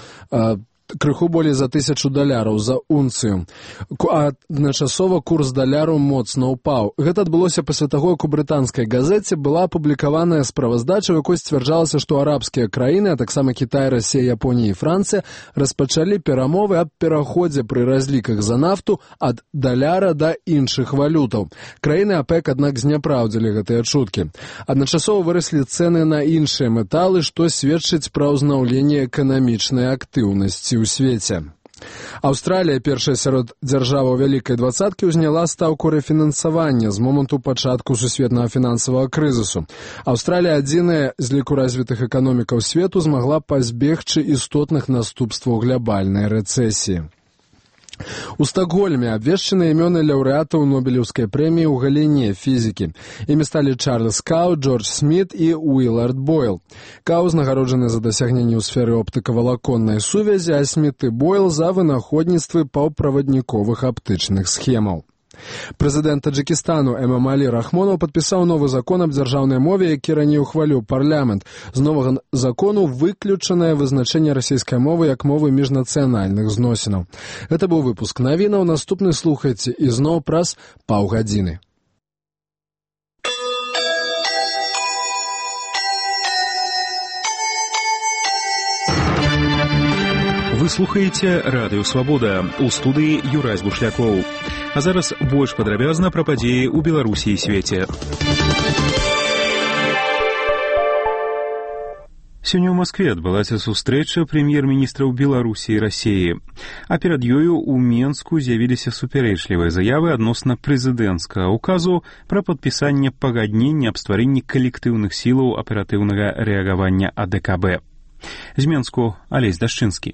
крыху болей за тысячу даляраў за унцыю. Адначасова курс даляру моцна ўпаў. Гэта адбылося пасля таго, як у брытанскай газеце была апублікаваная справаздача, у якой сцвярджалася, што арабскія краіны, а таксама Кітай, Расія, Японія і Францыя распачалі перамовы аб пераходзе пры разліках за нафту ад даляра да іншых валютаў. Краіны АПЭК, аднак, зняпраўдзілі гэтыя чуткі. Адначасова выраслі цэны на іншыя металы, што сведчыць пра ўзнаўленне эканамічнай актыўнасці ў свеце. Аўстралія, першая сярод дзяржаваў вялікай дваццаткі, узняла стаўку рэфінансавання з моманту пачатку сусветнага фінансавага крызісу. Аўстралія, адзіная з ліку развітых эканомікаў свету, змагла пазбегчы істотных наступстваў глябальнай рэцэсіі. У Стокгольме абвешчаны імёны лаўрэатаў Нобелеўскай прэміі ў галіне фізікі. Імі сталі Чарльз Кау, Джордж Сміт і Уілард Бойл. Кау узнагароджаны за дасягненні ў сферы оптыкавалаконнай сувязі, а Сміт і Бойл за вынаходніцтвы паўправадніковых аптычных схемаў. Прэзідэнт Таджыкістану Эмамалі Рахмонаў падпісаў новы закон аб дзяржаўнай мове, які раней ухваліў парламент. З новага закону выключанае вызначэнне расійскай мовы як мовы міжнацыянальных зносінаў. Гэта быў выпуск навінаў, наступны слухайце ізноў праз паўгадзіны. Вы слухаеце Радыё Свабода, у студыі Юрась Бушлякоў. А зараз больш падрабязна пра падзеі ў Беларусі і свеце. Сёння ў Маскве адбылася сустрэча прэм'ер-міністраў Беларусі і Расіі. А перад ёю ў Менску з'явіліся супярэчлівыя заявы адносна прэзідэнцкага ўказу пра падпісанне пагаднення аб стварэнні калектыўных сілаў аператыўнага рэагавання А Дэ Ка Бэ. З Менску Алесь Дашчынскі.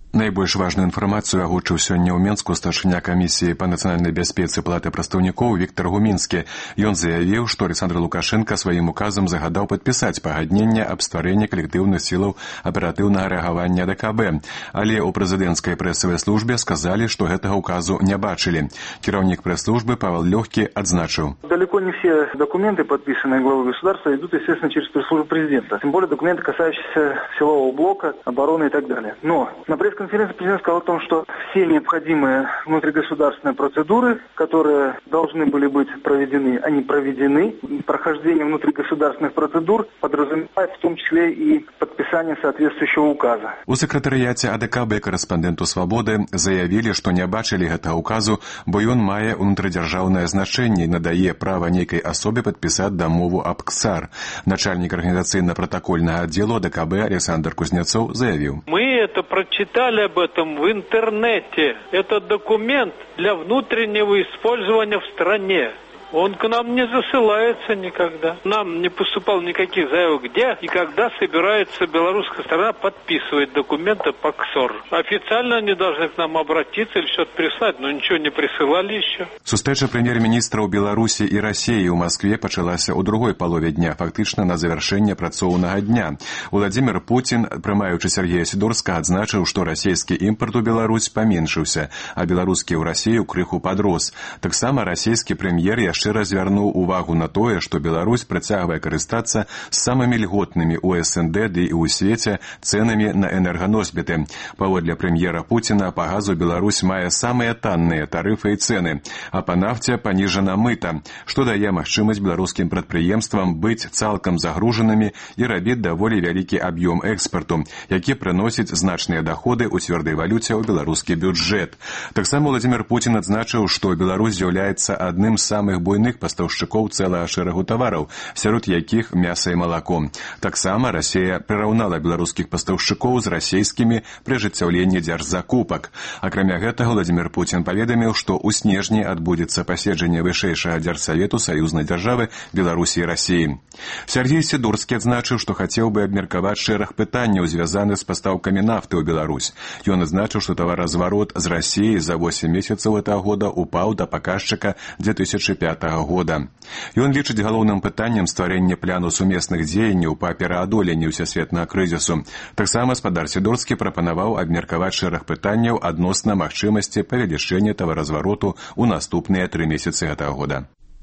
Найбольш важную інфармацыю агучыў сёння ў Менску старшыня камісіі па нацыянальнай бяспецы палаты прадстаўнікоў Віктор Гумінскі. Ён заявіў, што Александр Лукашенко сваім указам загадаў падпісаць пагадненне аб стварэнні калектыўных сілаў аператыўнага рэагавання ДКБ. Але ў прэзідэнцкай прэсавай службе сказалі, што гэтага указу не бачылі. Кіраўнік прэс-службы Павел Лёгкі адзначыў. Далеко не все документы, подписанные главой государства, идут, естественно, через пресс-службу президента. Тем более документы, касающиеся силового блока, обороны и так далее. Но на пресс-конференции президент сказал о том, что все необходимые внутригосударственные процедуры, которые должны были быть проведены, они проведены. Прохождение внутригосударственных процедур подразумевает в том числе и подписание соответствующего указа. У сакратарыяце АДКБ корэспандэнту «Свабоды» заявілі, што не бачылі гэтага указу, бо ён мае ўнутрыдзяржаўнае значэнне і надае права нейкай асобе падпісаць дамову аб КСАР. Начальник организационно-протокольного отдела ДКБ Александр Кузнецов заявил. Мы это прочитали об этом в интернете. Это документ для внутреннего использования в стране. Он к нам не засылается никогда. Нам не поступало никаких заявок, где и когда собирается белорусская сторона подписывать документы по КСОР. Официально они должны к нам обратиться или что-то прислать, но ничего не присылали еще. Сустрэча прэм'ер-міністраў Беларусі і Расіі ў Маскве пачалася ў другой палове дня, фактычна на завяршэнне працоўнага дня. Владзімир Путін, прымаючы Сергея Сідорскага, адзначыў, што расійскі імпарт у Беларусь паменшыўся, а беларускі ў Расію крыху падрос. Таксама расійскі прэм'ер яшчэ развярнуў увагу на тое, што Беларусь працягвае карыстацца самымі льготнымі ў СНД ды і ў свеце цэнамі на энерганосьбіты. Паводле прэм'ера Пуціна, па газу Беларусь мае самыя танныя тарыфы і цэны, а па нафце паніжана мыта, што дае магчымасць беларускім прадпрыемствам быць цалкам загружанымі і рабіць даволі вялікі аб'ём экспарту, які прыносіць значныя даходы ў цвёрдай валюце ў беларускі бюджэт. Таксама Владзімир Путін адзначыў, што Беларусь з'яўляецца адным з самых буйных пастаўшчыкоў цэлага шэрагу тавараў, сярод якіх мяса і малако. Таксама Расія прыраўнала беларускіх пастаўшчыкоў з расійскімі пры ажыццяўленні дзяржзакупак. Акрамя гэтага, Владзімир Путін паведаміў, што ў снежні адбудзецца паседжанне вышэйшага дзяржсавету саюзнай дзяржавы Беларусі і Расіі. Сергей Сідорскі адзначыў, што хацеў бы абмеркаваць шэраг пытанняў, звязаных з пастаўкамі нафты ў Беларусь. Ён адзначыў, што таваразварот з Расіі за восем месяцаў гэтага года упаў да паказчыка дзве тысячы пятага года. Ён лічыць галоўным пытаннем стварэнне пляну сумесных дзеянняў па пераадоленні ўсесветнага крызісу. Таксама спадар Сідорскі прапанаваў абмеркаваць шэраг пытанняў адносна магчымасці павелічэння таваразвароту ў наступныя тры месяцы гэтага года.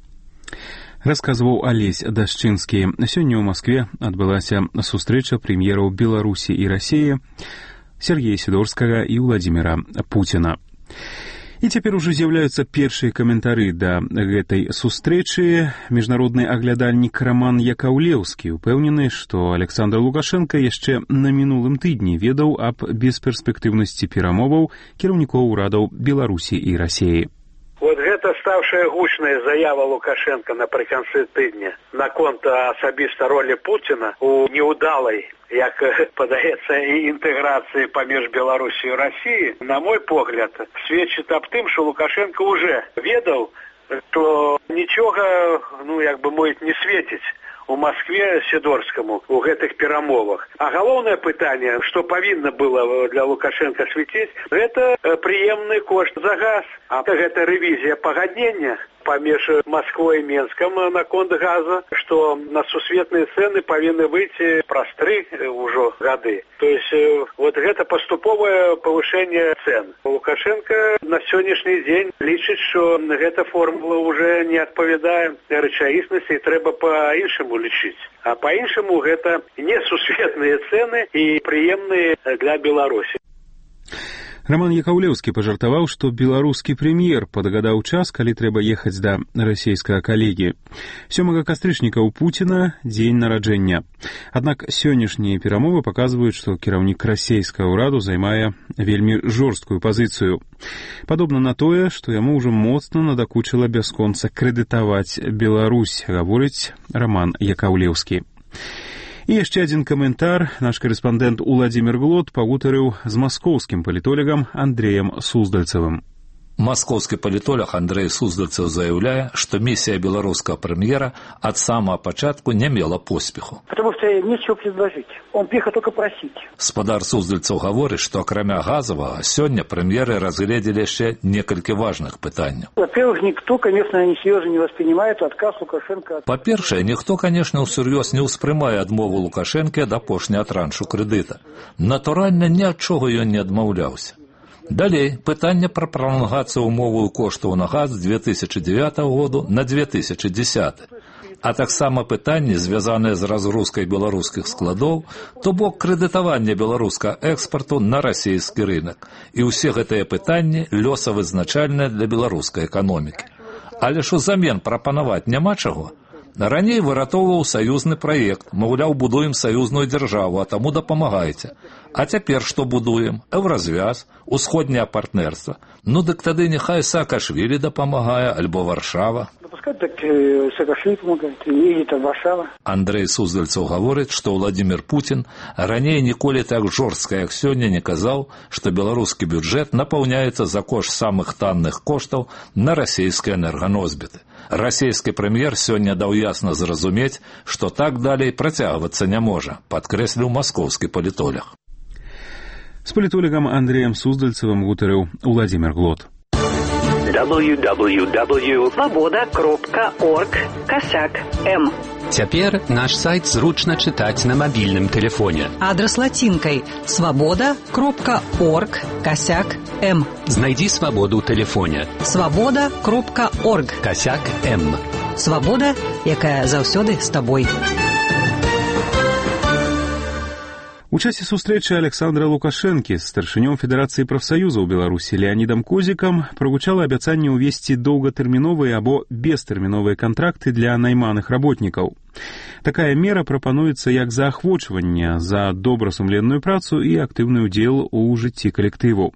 Расказваў Алесь Дашчынскі. Сёння ў Маскве адбылася сустрэча прэм'ераў Беларусі і Расіі Сергея Сідорскага і Владзіміра Пуціна. І цяпер ужо з'яўляюцца першыя каментары да гэтай сустрэчы. Міжнародны аглядальнік Роман Якаўлеўскі упэўнены, што Александр Лукашенко яшчэ на мінулым тыдні ведаў аб бесперспектыўнасці перамоваў кіраўнікоў урадаў Беларусі і Расіі. Вот гэта ставшая гучная заява Лукашенко напрыканцы тыдня наконт асабіста ролі Пуціна у неудалай, як падаецца, і інтэграцыі паміж Беларусі і Расіі, на мой погляд, сведчыць аб тым, што Лукашенко уже ведаў, што нічога, ну, як бы мовіць, не свеціць у Маскве Сідорскаму у гэтых перамовах. А галоўнае пытанне, што павінна было для Лукашенко свеціць, гэта прыемны кошт за газ. А гэта рэвізія пагаднення паміж Масквой і Менскам наконт газа, што на сусветныя цэны павінны выйти праз тры ўжо гады. То есть вот гэта паступовае павышэнне цэн. Лукашенко на сённяшні дзень лічыць, што гэта формула уже не адпавядае рэчаіснасці і трэба па-іншаму лічыць. А па-іншаму гэта не сусветныя цэны і прыемныя для Беларусі. Роман Якаўлеўскі пажартаваў, што беларускі прэм'ер падгадаў час, калі трэба ехаць да расійскага калегі. сёмага кастрычніка ў Пуціна дзень нараджэння. Аднак сённяшнія перамовы паказваюць, што кіраўнік расійскага ўраду займае вельмі жорсткую пазіцыю. Падобна на тое, што яму ўжо моцна надакучыла бясконца крэдытаваць Беларусь, гаворыць Роман Якаўлеўскі. І яшчэ адзін каментар. Наш корэспандэнт Уладзімір Глот пагутарыў з маскоўскім палітолагам Андреем Суздальцавым. Маскоўскі палітолог Андрэй Суздальцаў заяўляе, што місія беларускага прэм'ера ад самага пачатку не мела поспеху. Потому что нечего предложить. Он приехал только просить. Спадар Суздальцаў гаворыць, што акрамя газавага, сёння прэм'еры разгледзелі яшчэ некалькі важных пытанняў. Во-первых, никто, конечно, несерьезно не воспринимает отказ Лукашенко. Па-першае, ніхто, конечно, усур'ёз не ўспрымае адмову Лукашэнкі ад апошняга траншу крэдыта. Натуральна, ні ад чого ён не адмаўляўся. Далей, пытанне пра пралонгацыю умоваў коштаў на газ з две тысячы дзевятага году на две тысячы дзесяты. А таксама пытанні, звязаныя з разгрузкай беларускіх складоў, то бок крэдытавання беларускага экспарту на расійскі рынак. І ўсе гэтыя пытанні лёсавызначальныя для беларускай эканомікі. Але ж узамен прапанаваць няма чаго. Раней выратоўваў саюзны праект, маўляў, будуем саюзную дзяржаву, а таму дапамагайце. А цяпер што будуем? Еўразвяз, усходняе партнерства. Ну дык тады няхай Саакашвілі дапамагае, альбо Варшава. Пускай так Саакашвілі памагае, едзе там Варшава. Андрэй Суздальцаў гаворыць, што Владзімір Пуцін раней ніколі так жорстка, як сёння, не казаў, што беларускі бюджэт напаўняецца за кошт самых танных коштаў на расійскія энерганосьбіты. Расійскі прэм'ер сёння даў ясна зразумець, што так далей працягвацца не можа, падкрэсліў маскоўскі палітолог. С палітолагам Андрэем Суздальцавым гутарыў Уладзімір Глот. дабл ю дабл ю дабл ю точка свабода кропка орг касяк эм. Цяпер наш сайт зручна чытаць на мабільным тэлефоне. Адрас лацінкай свабода кропка орг касяк эм. Знайдзі свабоду ў тэлефоне. свабода кропка орг касяк эм. Свабода, якая заўсёды з табой. У часе сустрэчы Александра Лукашэнкі з старшынём Федэрацыі прафсаюзаў Беларусі Леанідам Козікам прагучала абяцанне ўвесці доўгатэрміновыя або бестэрміновыя кантракты для найманых работнікаў. Такая мера прапануецца як заахвочванне за добрасумленную працу і актыўны ўдзел у жыцці калектыву.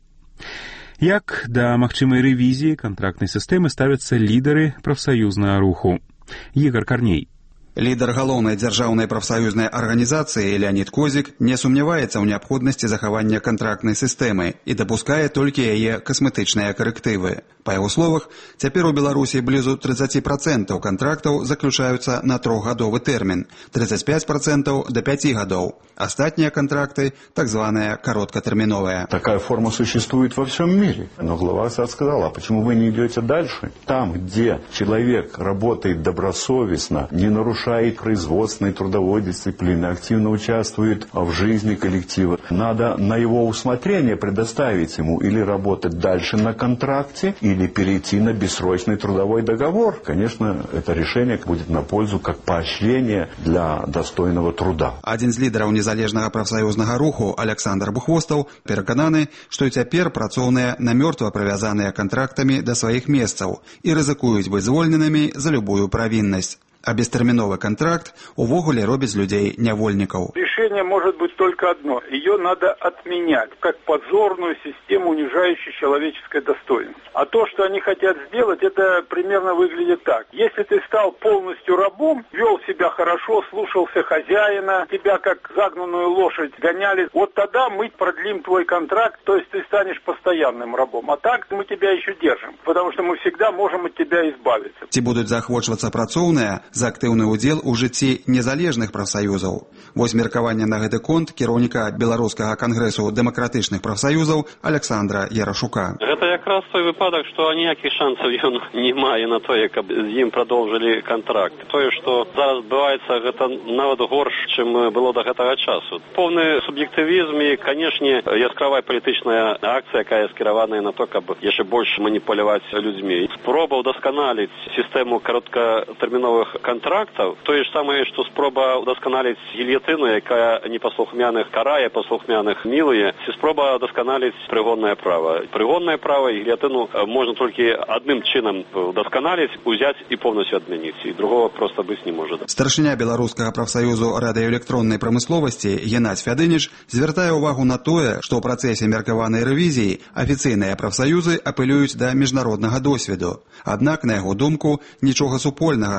Як да магчымай рэвізіі кантрактнай сістэмы ставяцца лідары прафсаюзнага руху. Ігор Карней. Лідар галоўнай дзяржаўнай прафсаюзнай арганізацыі Леанід Козік не сумняваецца ў неабходнасці захавання кантрактнай сістэмы і дапускае толькі яе касметычныя карэктывы. Па яго словах, цяпер у Беларусі блізу тридцать процентов кантрактаў заключаюцца на трохгадовы тэрмін, тридцать пять процентов до пяти гадоў. Остатние контракты так званые короткотерминовые. Такая форма существует во всем мире. Но глава САД сказала, а почему вы не идете дальше? Там, где человек работает добросовестно, не нарушает производственной трудовой дисциплины, активно участвует в жизни коллектива, надо на его усмотрение предоставить ему или работать дальше на контракте, или перейти на бессрочный трудовой договор. Конечно, это решение будет на пользу как поощрение для достойного труда. Один из лидеров незалежнага прафсаюзнага руху Александр Бухвостаў перакананы, што і цяпер працоўныя намёртва прывязаныя кантрактамі да сваіх месцаў і рызыкуюць быць звольненымі за любую правіннасць. А бестэрміновы контракт увогуле робіць людей невольников. Решение может быть только одно. Ее надо отменять, как позорную систему, унижающую человеческое достоинство. А то, что они хотят сделать, это примерно выглядит так. Если ты стал полностью рабом, вел себя хорошо, слушался хозяина, тебя как загнанную лошадь гоняли, вот тогда мы продлим твой контракт, то есть ты станешь постоянным рабом. А так мы тебя еще держим, потому что мы всегда можем от тебя избавиться. Ці будуць заахвочвацца працоўныя за актыўны ўдзел у жыцці незалежных прафсаюзаў. Вось меркаванне на гэты конт кіраўніка Беларускага кангрэсу дэмакратычных прафсаюзаў Александра Ярашука. Гэта якраз той выпадак, што ніякіх шансаў ён не мае на тое, каб з ім продолжили контракт. Тое, што зараз адбываецца, гэта нават горш, чым было до гэтага часу. Поўны суб'ектывізм і, канешне, яскравая палітычная акцыя, якая скіраваная на то, каб яшчэ больш маніпуляваць людзьмі. Спроба ўдасканаліць сістэму кароткатэрміновых контрактаў, тое ж самае, што спроба ўдасканаліць гільятыну, якая непаслухмяных карае, паслухмяных мілуе, ці спроба ўдасканаліць прыгоннае права. Прыгоннае права і гільятыну можна толькі адным чынам ўдасканаліць, узяць і поўнасцю адмяніць. І другого проста быць не можа. Старшыня Беларускага прафсаюзу радыёэлектроннай прамысловасці Геннадзь Фядыніч звяртае ўвагу на тое, што ў працэсе меркаванай рэвізіі афіцыйныя прафсаюзы апелююць да міжнароднага досведу. Аднак, на яго думку, нічога супольнага з замежнай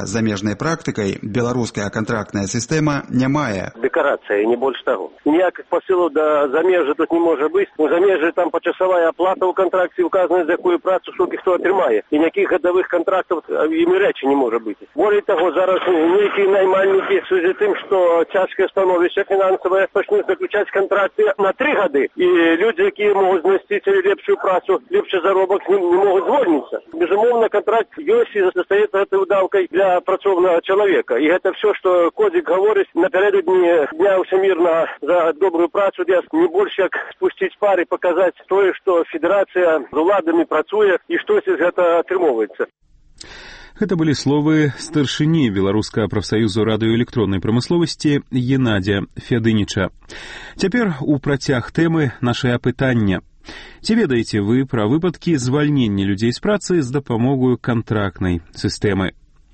сучаснай практыкай беларуская кантрактная сістэма не мае. Дэкарацыя, не больш таго. Ніякіх пасылаў да замежжа тут не можа быць. У замежжы там пачасовая аплата ў кантракце указана, за якую працу што хто атрымае. І ніякіх гадавых кантрактаў ім і рэчы не можа быць. Болей таго, зараз нейкія наймальнікі в связи з тым, што цяжкае становішча фінансавае пачнуць заключаць кантракты на тры гады. І людзі, якія могуць знайсці лепшую працу, лепшы заробак, не, не могуць звольніцца. Безумоўна, контракт ёсць і застаецца гэтай ўдаўкай для працоўнага чалавека. І гэта все, што Кодзік гаворыць напярэдадні дня ўсемірна за добрую працу, для не больш як спусціць пар і паказаць тое, што федэрацыя з уладамі працуе і штосьці з гэта атрымоўваецца. Гэта былі словы старшыні Беларускага прафсаюзу радыёэлектроннай прамысловасці Геннадзя Фядыніча. Цяпер у працяг тэмы нашае апытання. Ці ведаеце вы пра выпадкі звальнення людзей з працы з дапамогою кантрактнай сістэмы?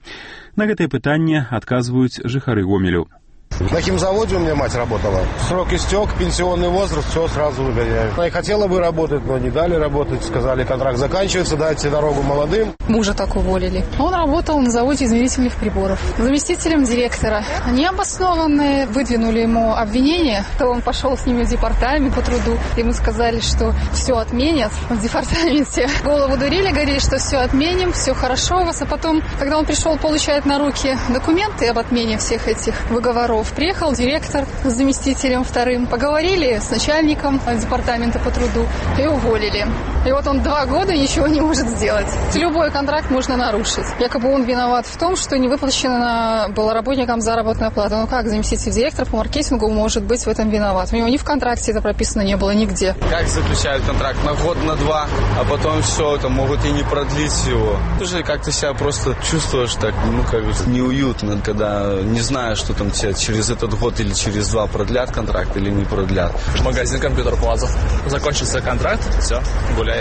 На гэтае пытанне адказваюць жыхары Гомелю. На химзаводе у меня мать работала. Срок истек, пенсионный возраст, все сразу выгоняют. Она и хотела бы работать, но не дали работать. Сказали, контракт заканчивается, дайте дорогу молодым. Мужа так уволили. Он работал на заводе измерительных приборов. Заместителем директора. Необоснованные выдвинули ему обвинения. То он пошел с ними в департамент по труду. Ему сказали, что все отменят в департаменте. Голову дурили, говорили, что все отменим, все хорошо у вас. А потом, когда он пришел получать на руки документы об отмене всех этих выговоров, приехал директор с заместителем вторым, поговорили с начальником департамента по труду и уволили. И вот он два года ничего не может сделать. Любой контракт можно нарушить. Якобы он виноват в том, что не выплачена была работникам заработная плата. Ну как заместитель директора по маркетингу может быть в этом виноват? У него ни в контракте это прописано не было нигде. Как заключают контракт? На год, на два, а потом все, это могут и не продлить его. Уже как-то себя просто чувствуешь так, ну как бы неуютно, когда не знаешь, что там тебя через этот год или через два продлят контракт или не продлят. Магазин Компьютер Плаза. Закончится контракт, все, гуляй.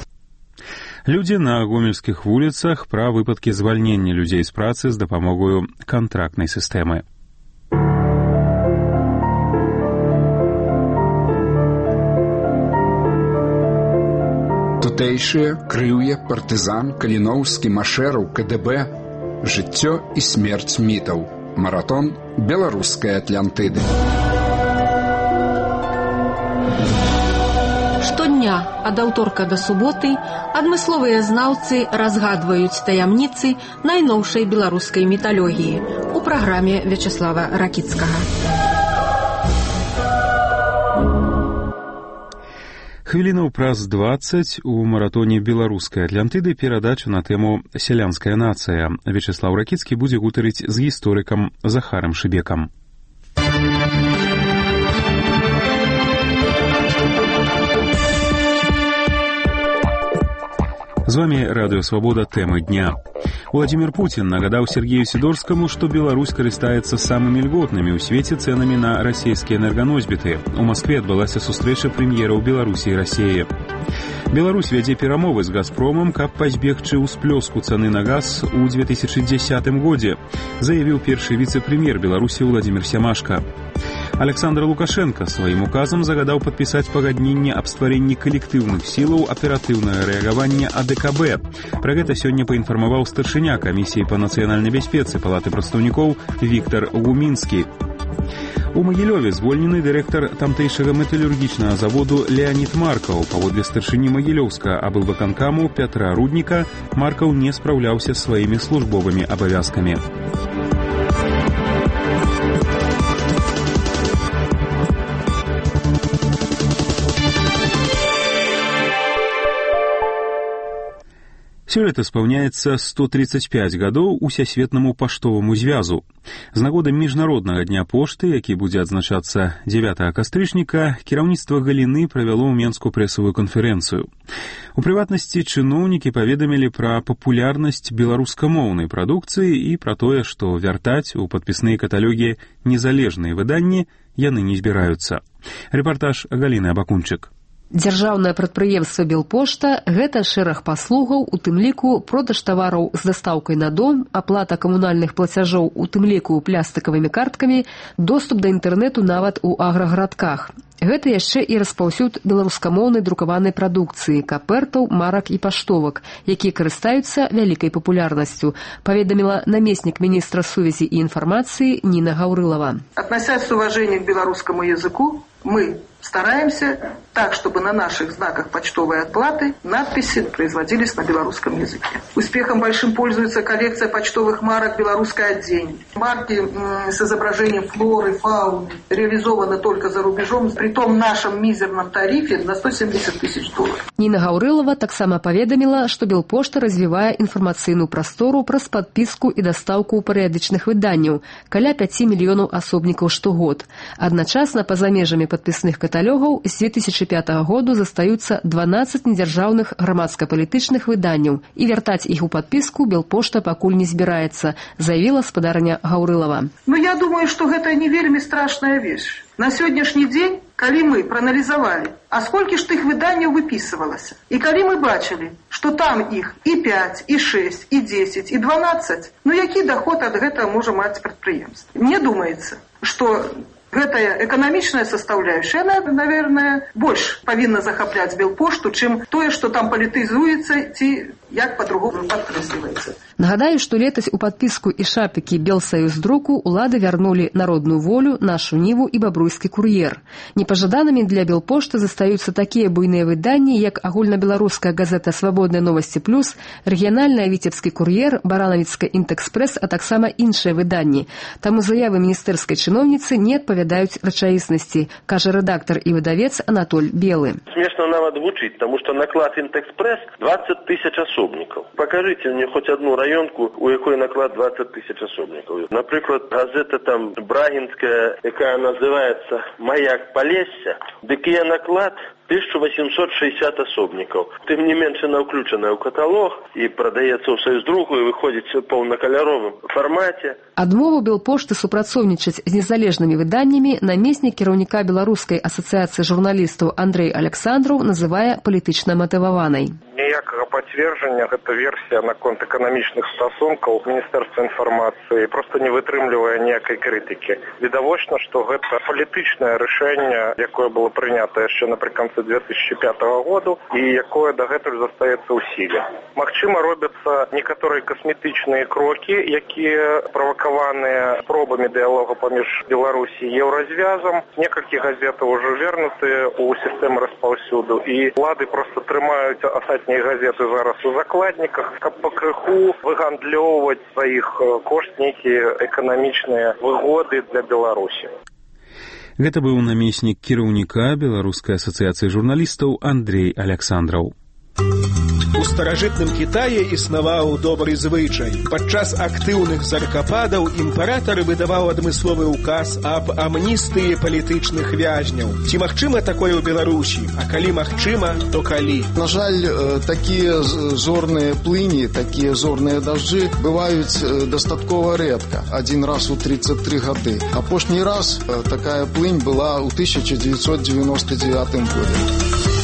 Людзі на гомельскіх вуліцах пра выпадкі звальнення людзей з працы з дапамогою кантрактнай сістэмы. Тутэйшыя, Крыўе, Партызан, Каліноўскі, Машэраў, КДБ, жыццё і смерць мітаў. Маратон беларускай Атлантыды. Штодня ад аўторка да суботы адмысловыя знаўцы разгадваюць таямніцы найноўшай беларускай міталогіі у праграме Вячеслава Ракіцкага. Хвілінаў праз дваццаць у маратоне беларускай Атлантыды перадачу на тэму «Сялянская нацыя». Вячеслав Ракіцкі будзе гутарыць з гісторыкам Захарам Шыбекам. З вами Радио Свобода, тема дня. Владимир Путин нагадал Сергею Сидорскому, что Беларусь карыстаецца самыми льготными у свете ценами на российские энерганосьбиты. У Москве отбылася сустрэча прэм'ераў Беларусі і Расіі. Беларусь вядзе перамовы з «Газпромом», каб пазбегчы ўсплёску цаны на газ у две тысячи десятым годзе, заявіў першы віцэ-прэм'ер Беларусі Владимир Сямашка. Александр Лукашенко сваім указам загадаў падпісаць пагадненне аб стварэнні калектыўных сілаў аператыўнага рэагавання А Д К Б. Пра гэта сёння паінфармаваў старшыня камісіі па нацыянальнай бяспецы Палаты прадстаўнікоў Віктор Гумінскі. У Магілёве звольнены дырэктар тамтэйшага металургічнага заводу Леонид Маркаў. Паводле старшыні Магілёўскага аблвыканкаму Пятра Рудніка, Маркаў не спраўляўся сваімі службовымі абавязкамі. Сёлета спаўняецца сто тридцать пять гадоў усесветнаму паштоваму звязу. З нагоды міжнароднага дня пошты, які будзе адзначацца дзевятага кастрычніка, кіраўніцтва галіны правяло ў Менску прэсавую канферэнцыю. У прыватнасці чыноўнікі паведамілі пра папулярнасць беларускамоўнай прадукцыі і пра тое, што вяртаць у падпісныя каталогі незалежныя выданні яны не збіраюцца. Рэпартаж Галіны Абакунчык. Дзяржаўнае прадпрыемства «Белпошта» – гэта шэраг паслугаў, у тым ліку продаж тавараў з дастаўкай на дом, аплата камунальных плацяжоў, у тым ліку плястыкавымі карткамі, доступ да інтэрнэту нават у аграгарадках. Гэта яшчэ і распаўсюд беларускамоўнай друкаванай прадукцыі, капертаў, марак і паштовак, якія карыстаюцца вялікай папулярнасцю, паведаміла намеснік міністра сувязі і інфармацыі Ніна Гаўрылава. Относясь с уважением к белорусскому языку, мы стараемся так, чтобы на наших знаках почтовой отплаты надписи производились на белорусском языке. Успехом большим пользуется коллекция почтовых марок «Белорусское отделье». Марки с изображением флоры, фауны реализованы только за рубежом, при том нашем мизерном тарифе на сто семьдесят тысяч долларов. Ніна Гаўрылава таксама паведаміла, што «Белпошта» развівае інфармацыйную прастору праз падпіску і дастаўку перыядычных выданняў, каля пяці мільёнаў асобнікаў штогод. Адначасна па-за межамі падпісных каталогаў з две тысячи пятага году застаюцца дванаццаць недзяржаўных грамадска-палітычных выданняў, і вяртаць іх у падпіску «Белпошта» пакуль не збіраецца, заявіла спадарня Гаўрылава. Ну, я думаю, што гэта не вельмі страшная вещь. На сённяшні дзень, калі мы прааналізавалі, а сколькі ж тых выданняў выпісывалася, і калі мы бачылі, што там іх і пяць, і шэсць, і дзесяць, і дванаццаць, ну які доход ад гэтага можа маць прадпрыемства? Мне думаецца, што гэтая эканамічная составляющая, она, наверное, больш павінна захапляць Белпошту, чым тое, што там палітызуецца ці як по-другому падкрэсліваецца. Нагадаю, што летась у падпіску і шапікі «Белсаюздруку» улады вярнулі «Народную волю», «Нашу Ніву» і «Бабруйскі кур'ер». Непажаданымі для Белпошты застаюцца такія буйныя выданні, як агульнабеларуская газета «Свабодныя новасці плюс», рэгіянальная «Віцебскі кур'ер», «Баранавіцкая інтэкспрэс», а таксама іншыя выданні. Таму заявы міністэрскай чыноўніцы не адпавядаюць рэчаіснасці, кажа рэдактар і выдавец Анатоль Белы. Смешно нават гучыць, таму што наклад «Інтэкспрэс» двадцать тысяч асобнікаў. Покажите мне хоть одну районку, у якой наклад двадцать тысяч асобнікаў. Напрыклад, газета там Брагінская, якая называется «Маяк Полесся», дык є наклад тысяча восемьсот шестьдесят асобнікаў. Тым не менш, яна ўключаная ў каталог і прадаецца ў «Саюздруку» і выходзіць у паўнакаляровым фармаце. Адмову Белпошты супрацоўнічаць з незалежнымі выданнямі намеснік кіраўніка Беларускай асацыяцыі журналістаў Андрэй Александраў называе палітычна матываванай. Ніякага пацверджання гэта версія наконт эканамічных стасункаў Міністэрства інфармацыі проста не вытрымлівае ніякай крытыкі. Відавочна, што гэта палітычнае рашэнне, якое было прынята яшчэ напрыканцы две тысячи пятого году і якое дагэтуль застаецца ў сіле. Магчыма, робяцца некаторыя касметычныя крокі, якія правакаваныя пробамі дыялогу паміж Беларусі і еўразвязам. Некалькі газетаў ужо вернутыя ў сістэму распаўсюду, і улады проста трымаюць астатнія газеты зараз у закладніках, каб пакрыху выгандлёўваць сваіх кошт нейкія эканамічныя выгоды для Беларусі. Гэта быў намеснік кіраўніка Беларускай асацыяцыі журналістаў Андрэй Александраў. У старажытным Кітаі існаваў добры звычай. Падчас актыўных заркападаў імператар выдаваў адмысловы ўказ аб амністыі палітычных вязняў. Ці магчыма такое ў Беларусі? А калі магчыма, то калі? На жаль, такія зорныя плыні, такія зорныя дажджы бываюць дастаткова рэдка. Адзін раз у тридцать три гады. Апошні раз такая плынь была ў тысяча девятьсот девяносто девятым годзе.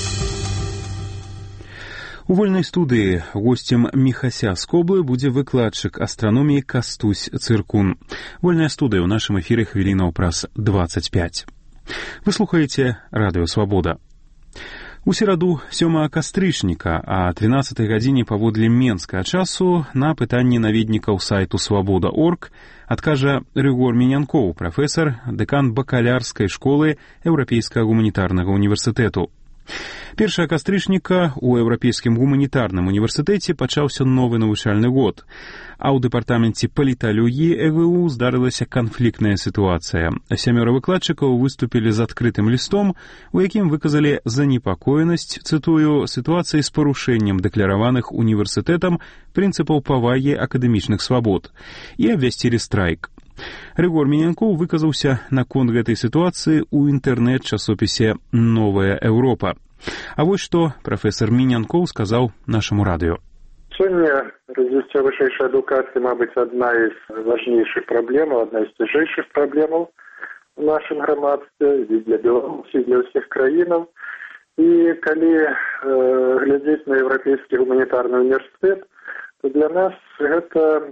У вольнай студыі госцем Міхася з Коблы будзе выкладчык астраноміі Кастусь Цыркун. Вольная студыя ў нашым эфіры хвілінаў праз двадцать пять. Вы слухаеце Радыё Свабода. У сераду сёмага кастрычніка а трынаццатай гадзіне паводле менскага часу на пытанні наведнікаў сайту свабода точка орг адкажа Рыгор Мінянкоў, прафесар, дэкан бакалярскай школы Еўрапейскага гуманітарнага універсітэту. першага кастрычніка у Еўрапейскім гуманітарным універсітэце пачаўся новы навучальны год, а ў дэпартаменце паліталогіі э вэ у здарылася канфліктная сітуацыя. Сямёра выкладчыкаў выступілі з адкрытым лістом, у якім выказалі занепакоенасць, цытую, сітуацыі з парушэннем дэклараваных універсітэтам прынцыпаў павагі акадэмічных свабод і абвясцілі страйк. Рыгор Мінянкоў выказаўся наконт гэтай сітуацыі ў інтэрнэт-часопісе «Новая Еўропа». А вось што прафесар Мінянкоў сказаў нашаму радыё. Сёння развіццё вышэйшай адукацыі, мабыць, адна з важнейшых праблемаў, адна з цяжэйшых праблемаў у нашым грамадстве, і для Беларусі, і для ўсіх краінаў. И коли э, глядеть на Европейский гуманитарный университет, то для нас это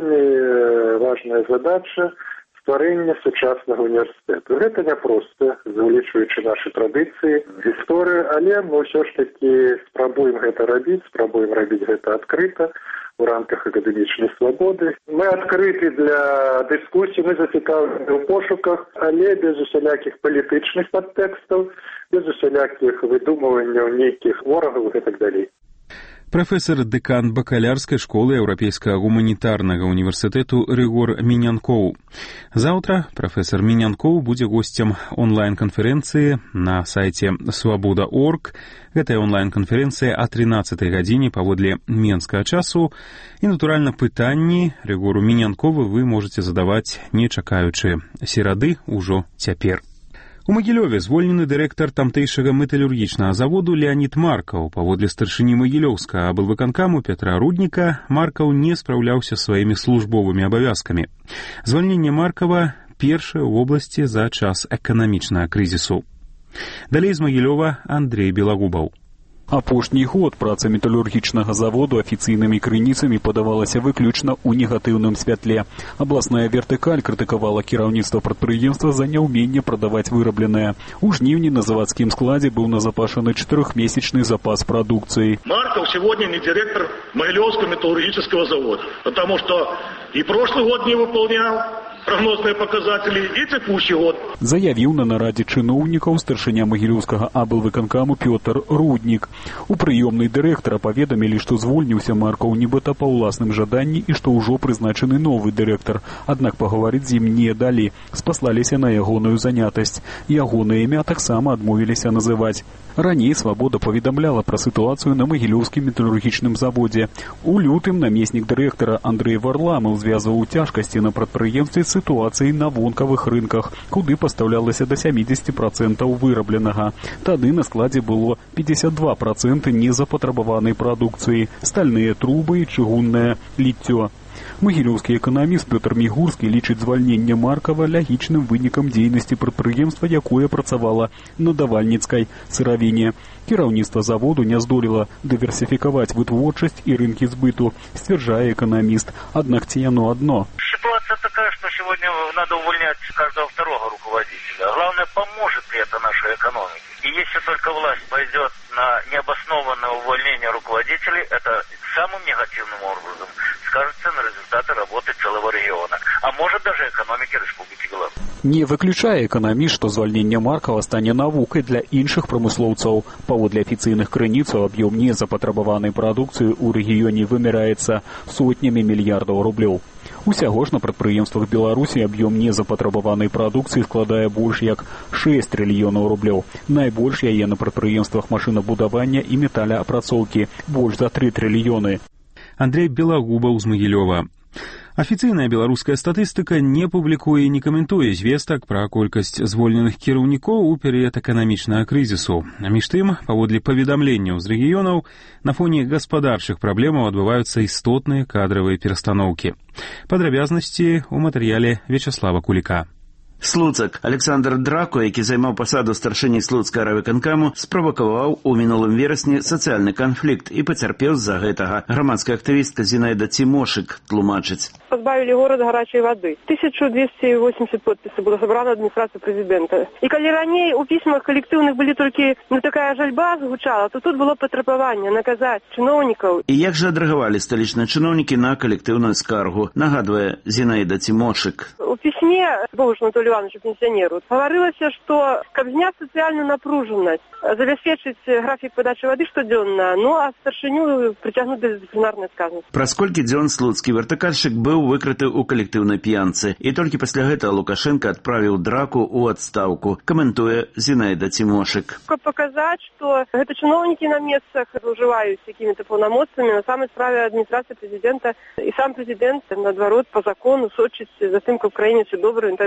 вельми важная задача стварэння сучаснага універсітэту. Гэта не проста, залічваючы нашы традыцыі, гісторыю, але мы ўсё ж такі спрабуем гэта рабіць, спрабуем рабіць гэта адкрыта у рамках акадэмічнай свабоды. Мы адкрыты для дыскусій, мы зацікаўлены ў пошуках, але без усялякіх палітычных падтэкстаў, без усялякіх выдумыванняў нейкіх ворагаў і так далей. Прафесор-дэкан бакалярскай школы Еўрапейскага гуманітарнага універсітэту Рыгор Мінянкоў. Заўтра прафесор Мінянкоў будзе госцем онлайн-канферэнцыі на сайце свабода точка орг. Гэтая онлайн-канферэнцыя о трынаццатай гадзіне паводле менскага часу. І, натуральна, пытанні Рыгору Мінянкову вы можаце задаваць, не чакаючы серады ўжо цяпер. У Магілёве звольнены дырэктар тамтэйшага металургічнага заводу Леанід Маркаў. Паводле старшыні Магілёўскага аблвыканкаму Петра Рудніка, Маркаў не спраўляўся сваімі службовымі абавязкамі. Звальненне Маркава першае ў вобласці за час эканамічнага крызісу. Далей з Магілёва Андрей Белагубаў. Апошні год праца металургічнага заводу афіцыйнымі крыніцамі падавалася выключна ў негатыўным святле. Абласная вертыкаль крытыкавала кіраўніцтва прадпрыемства за няўменне прадаваць вырабленае. У жніўні на заводскім складзе быў назапашаны четырехмесячный запас продукции. Марков сегодня не директор Могилевского металлургического завода, потому что и прошлый год не выполнял прогнозные показатели, и текущий год. Заявіў на нарадзе чыноўнікаў старшыня Магілёўскага аблвыканкаму Пётр Руднік. У прыёмнай дырэктара паведамілі, што звольніўся Маркаў нібыта па ўласным жаданні і што ўжо прызначаны новы дырэктар. Аднак пагаварыць з ім не далі, спаслаліся на ягоную занятасць. Ягонае імя таксама адмовіліся называць. Раней «Свабода» паведамляла пра сітуацыю на Магілёўскім металургічным заводзе. У лютым намеснік дырэктара Андрэй Варламаў звязваў цяжкасці на прадпрыемстве сітуацыі на вонкавых рынках, куды пастаўлялася да сямідзесяці працэнтаў вырабленага. Тады на складзе было пятьдесят два процента незапатрабаванай прадукцыі, стальныя трубы і чыгуннае ліццё. Магілёўскі эканаміст Пётр Мігурскі лічыць звальненне Маркава лагічным вынікам дзейнасці прадпрыемства, якое працавала на давальніцкай сыравіне. Кіраўніцтва заводу не здолела дыверсіфікаваць вытворчасць і рынкі збыту, сцвярджае эканаміст. Аднак ці яно адно? Ситуация такая, что сегодня надо увольнять каждого второго руководителя. Главное, поможет ли это нашей экономике. И если только власть пойдет на необоснованное увольнение руководителей, это самым негативным образом скажется на результаты работы целого региона, а может даже экономики Республики Беларусь. Не выключае эканаміст, што звальненне Маркава стане навукай для іншых прамыслоўцаў. Паводле афіцыйных крыніцаў аб'ём незапатрабаванай прадукцыі ў рэгіёне вымяраецца сотнямі мільярдаў рублёў. Усяго ж на прадпрыемствах Беларусі аб'ём незапатрабаванай прадукцыі складае больш як шэсць трыльёнаў рублёў. Найбольш яе на прадпрыемствах машынабудавання і металеапрацоўкі, больш за тры трыльёны. Андрей Белагубаў з Магілёва. Афіцыйная беларуская статыстыка не публікуе і не каментуе звестак пра колькасць звольненых кіраўнікоў у перыяд эканамічнага крызісу. А між тым, паводле паведамленняў з рэгіёнаў, на фоне гаспадарчых праблемаў адбываюцца істотныя кадравыя перастаноўкі. Падрабязнасці ў матэрыяле Вячаслава Куліка. Слуцак Александр Драко, які займаў пасаду старшыні Слуцкага райвыканкаму, справакаваў у мінулым верасні сацыяльны канфлікт і пацярпеў з-за гэтага. Грамадская актывістка Зінаіда Цімошык тлумачыць. Позбавили город горячей воды. тысяча двести восемьдесят подписей было собрано администрацией президента. И коли ранее у письмах коллективных были только ну, такая жальба звучала, то тут было потребование наказать чиновников. І як жа адрэагавалі сталічныя чыноўнікі на калектыўную скаргу, нагадвае Зінаіда Цімошык. У письме Богушу Анатолию Ивановичу, пенсионеру, говорилось, что как снять социальную напруженность, забеспечить график подачи воды штоденно, ну а старшыню притягнуть до дисциплинарной отказности. Праз колькі дзён слуцкі вертыкальшчык быў выкрыты ў калектыўнай п'янцы, і толькі пасля гэтага Лукашенко адправіў Драку ў адстаўку, каментуе Зінаіда Цімошык. Как показать, что это чиновники на местах уживают какими-то полномочиями, на самой справе администрации президента, и сам президент, наоборот, по закону сочить за тем, как в краине все добре, интересы людей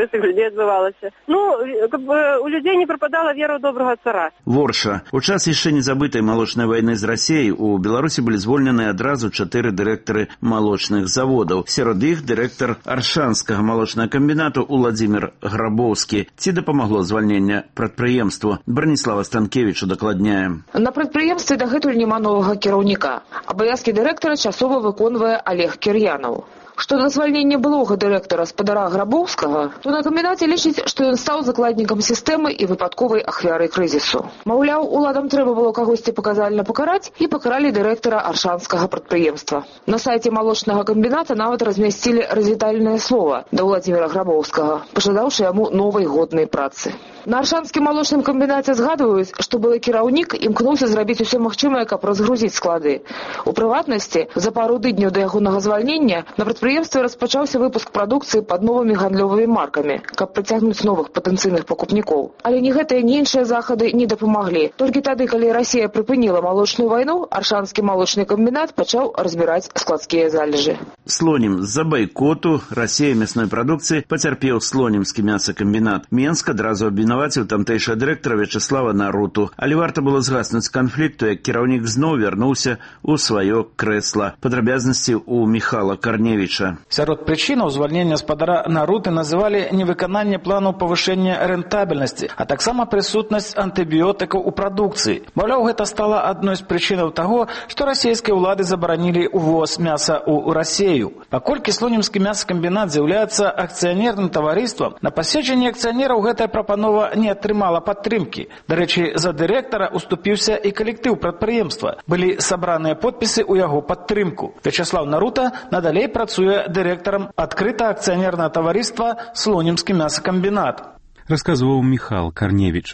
адбывалася. Ну, каб у людзей не прападала вера ў добрага цара. Ворша. У час яшчэ незабытай малочнай вайны з Расіяй у Беларусі былі звольнены адразу чатыры дырэктары малочных заводаў. Сярод іх дырэктар Аршанскага малочнага камбінату Уладзімір Грабоўскі. Ці дапамагло звальненне прадпрыемству? Браніслава Станкевіча дакладняе. На прадпрыемстве дагэтуль няма новага кіраўніка. Абавязкі дырэктара часова выконвае Олег Кір'янаў. Што на звальненне былога дырэктара спадара Грабоўскага, то на камбінаце лічыць, што ён стаў закладнікам сістэмы і выпадковай ахвярай крызісу. Маўляў, уладам трэба было кагосьці паказальна пакараць і пакаралі дырэктара Аршанскага прадпрыемства. На сайце малочнага камбіната нават размясцілі развітальнае слова да Уладзіміра Грабоўскага, пажадаўшы яму новай годнай працы. На Аршанскім малочным камбінаце згадваюць, што былы кіраўнік імкнуўся зрабіць усё магчымае, каб разгрузіць склады. У прыватнасці, за пару тыдняў да ягонага звальнення на прадпрыемстве распачаўся выпуск прадукцыі пад новымі гандлёвымі маркамі, каб прыцягнуць новых патэнцыйных пакупнікоў. Але ні гэтыя, ні іншыя захады не дапамаглі. Толькі тады, калі Расія прыпыніла малочную вайну, Аршанскі малочны камбінат пачаў разбіраць складскія залежы. Слонім з-за байкоту Расія мясной прадукцыі пацярпеў слонімскі мясакамбінат. Менск адразу абвінаваціў тамтэйшага дырэктара Вячеслава Наруту. Але варта было згаснуць канфлікту, як кіраўнік зноў вярнуўся ў сваё крэсла. Падрабязнасці ў Міхала Карневіча. Сярод прычынаў звальнення спадара Наруты называлі невыкананне плану павышэння рэнтабельнасці, а таксама прысутнасць антыбіётыкаў у прадукцыі. Маўляў, гэта стала адной з прычынаў таго, што расійскія ўлады забаранілі увоз мяса ў Расію. Паколькі слонімскі мясакамбінат з'яўляецца акцыянерным таварыствам, на паседжанні акцыянераў гэтая прапанова не атрымала падтрымкі. Дарэчы, за дырэктара уступіўся і калектыў прадпрыемства. Былі сабраныя подпісы ў яго падтрымку. Вячеслав Нарута надалей працуе дырэктарам адкрыта акцыянернага таварыства «Слонімскі мясакамбінат». Расказваў Міхал Карневіч.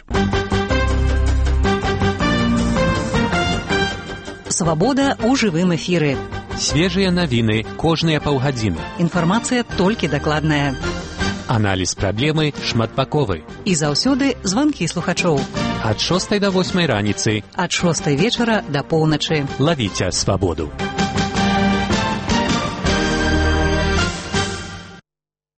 Свабода ў жывым эфіры. Свежыя навіны кожныя паўгадзіны. Інфармацыя толькі дакладная. Аналіз праблемы шматбаковы. І заўсёды званкі слухачоў. Ад шостай да восьмай раніцы. Ад шостай вечара да поўначы. Лавіце свабоду.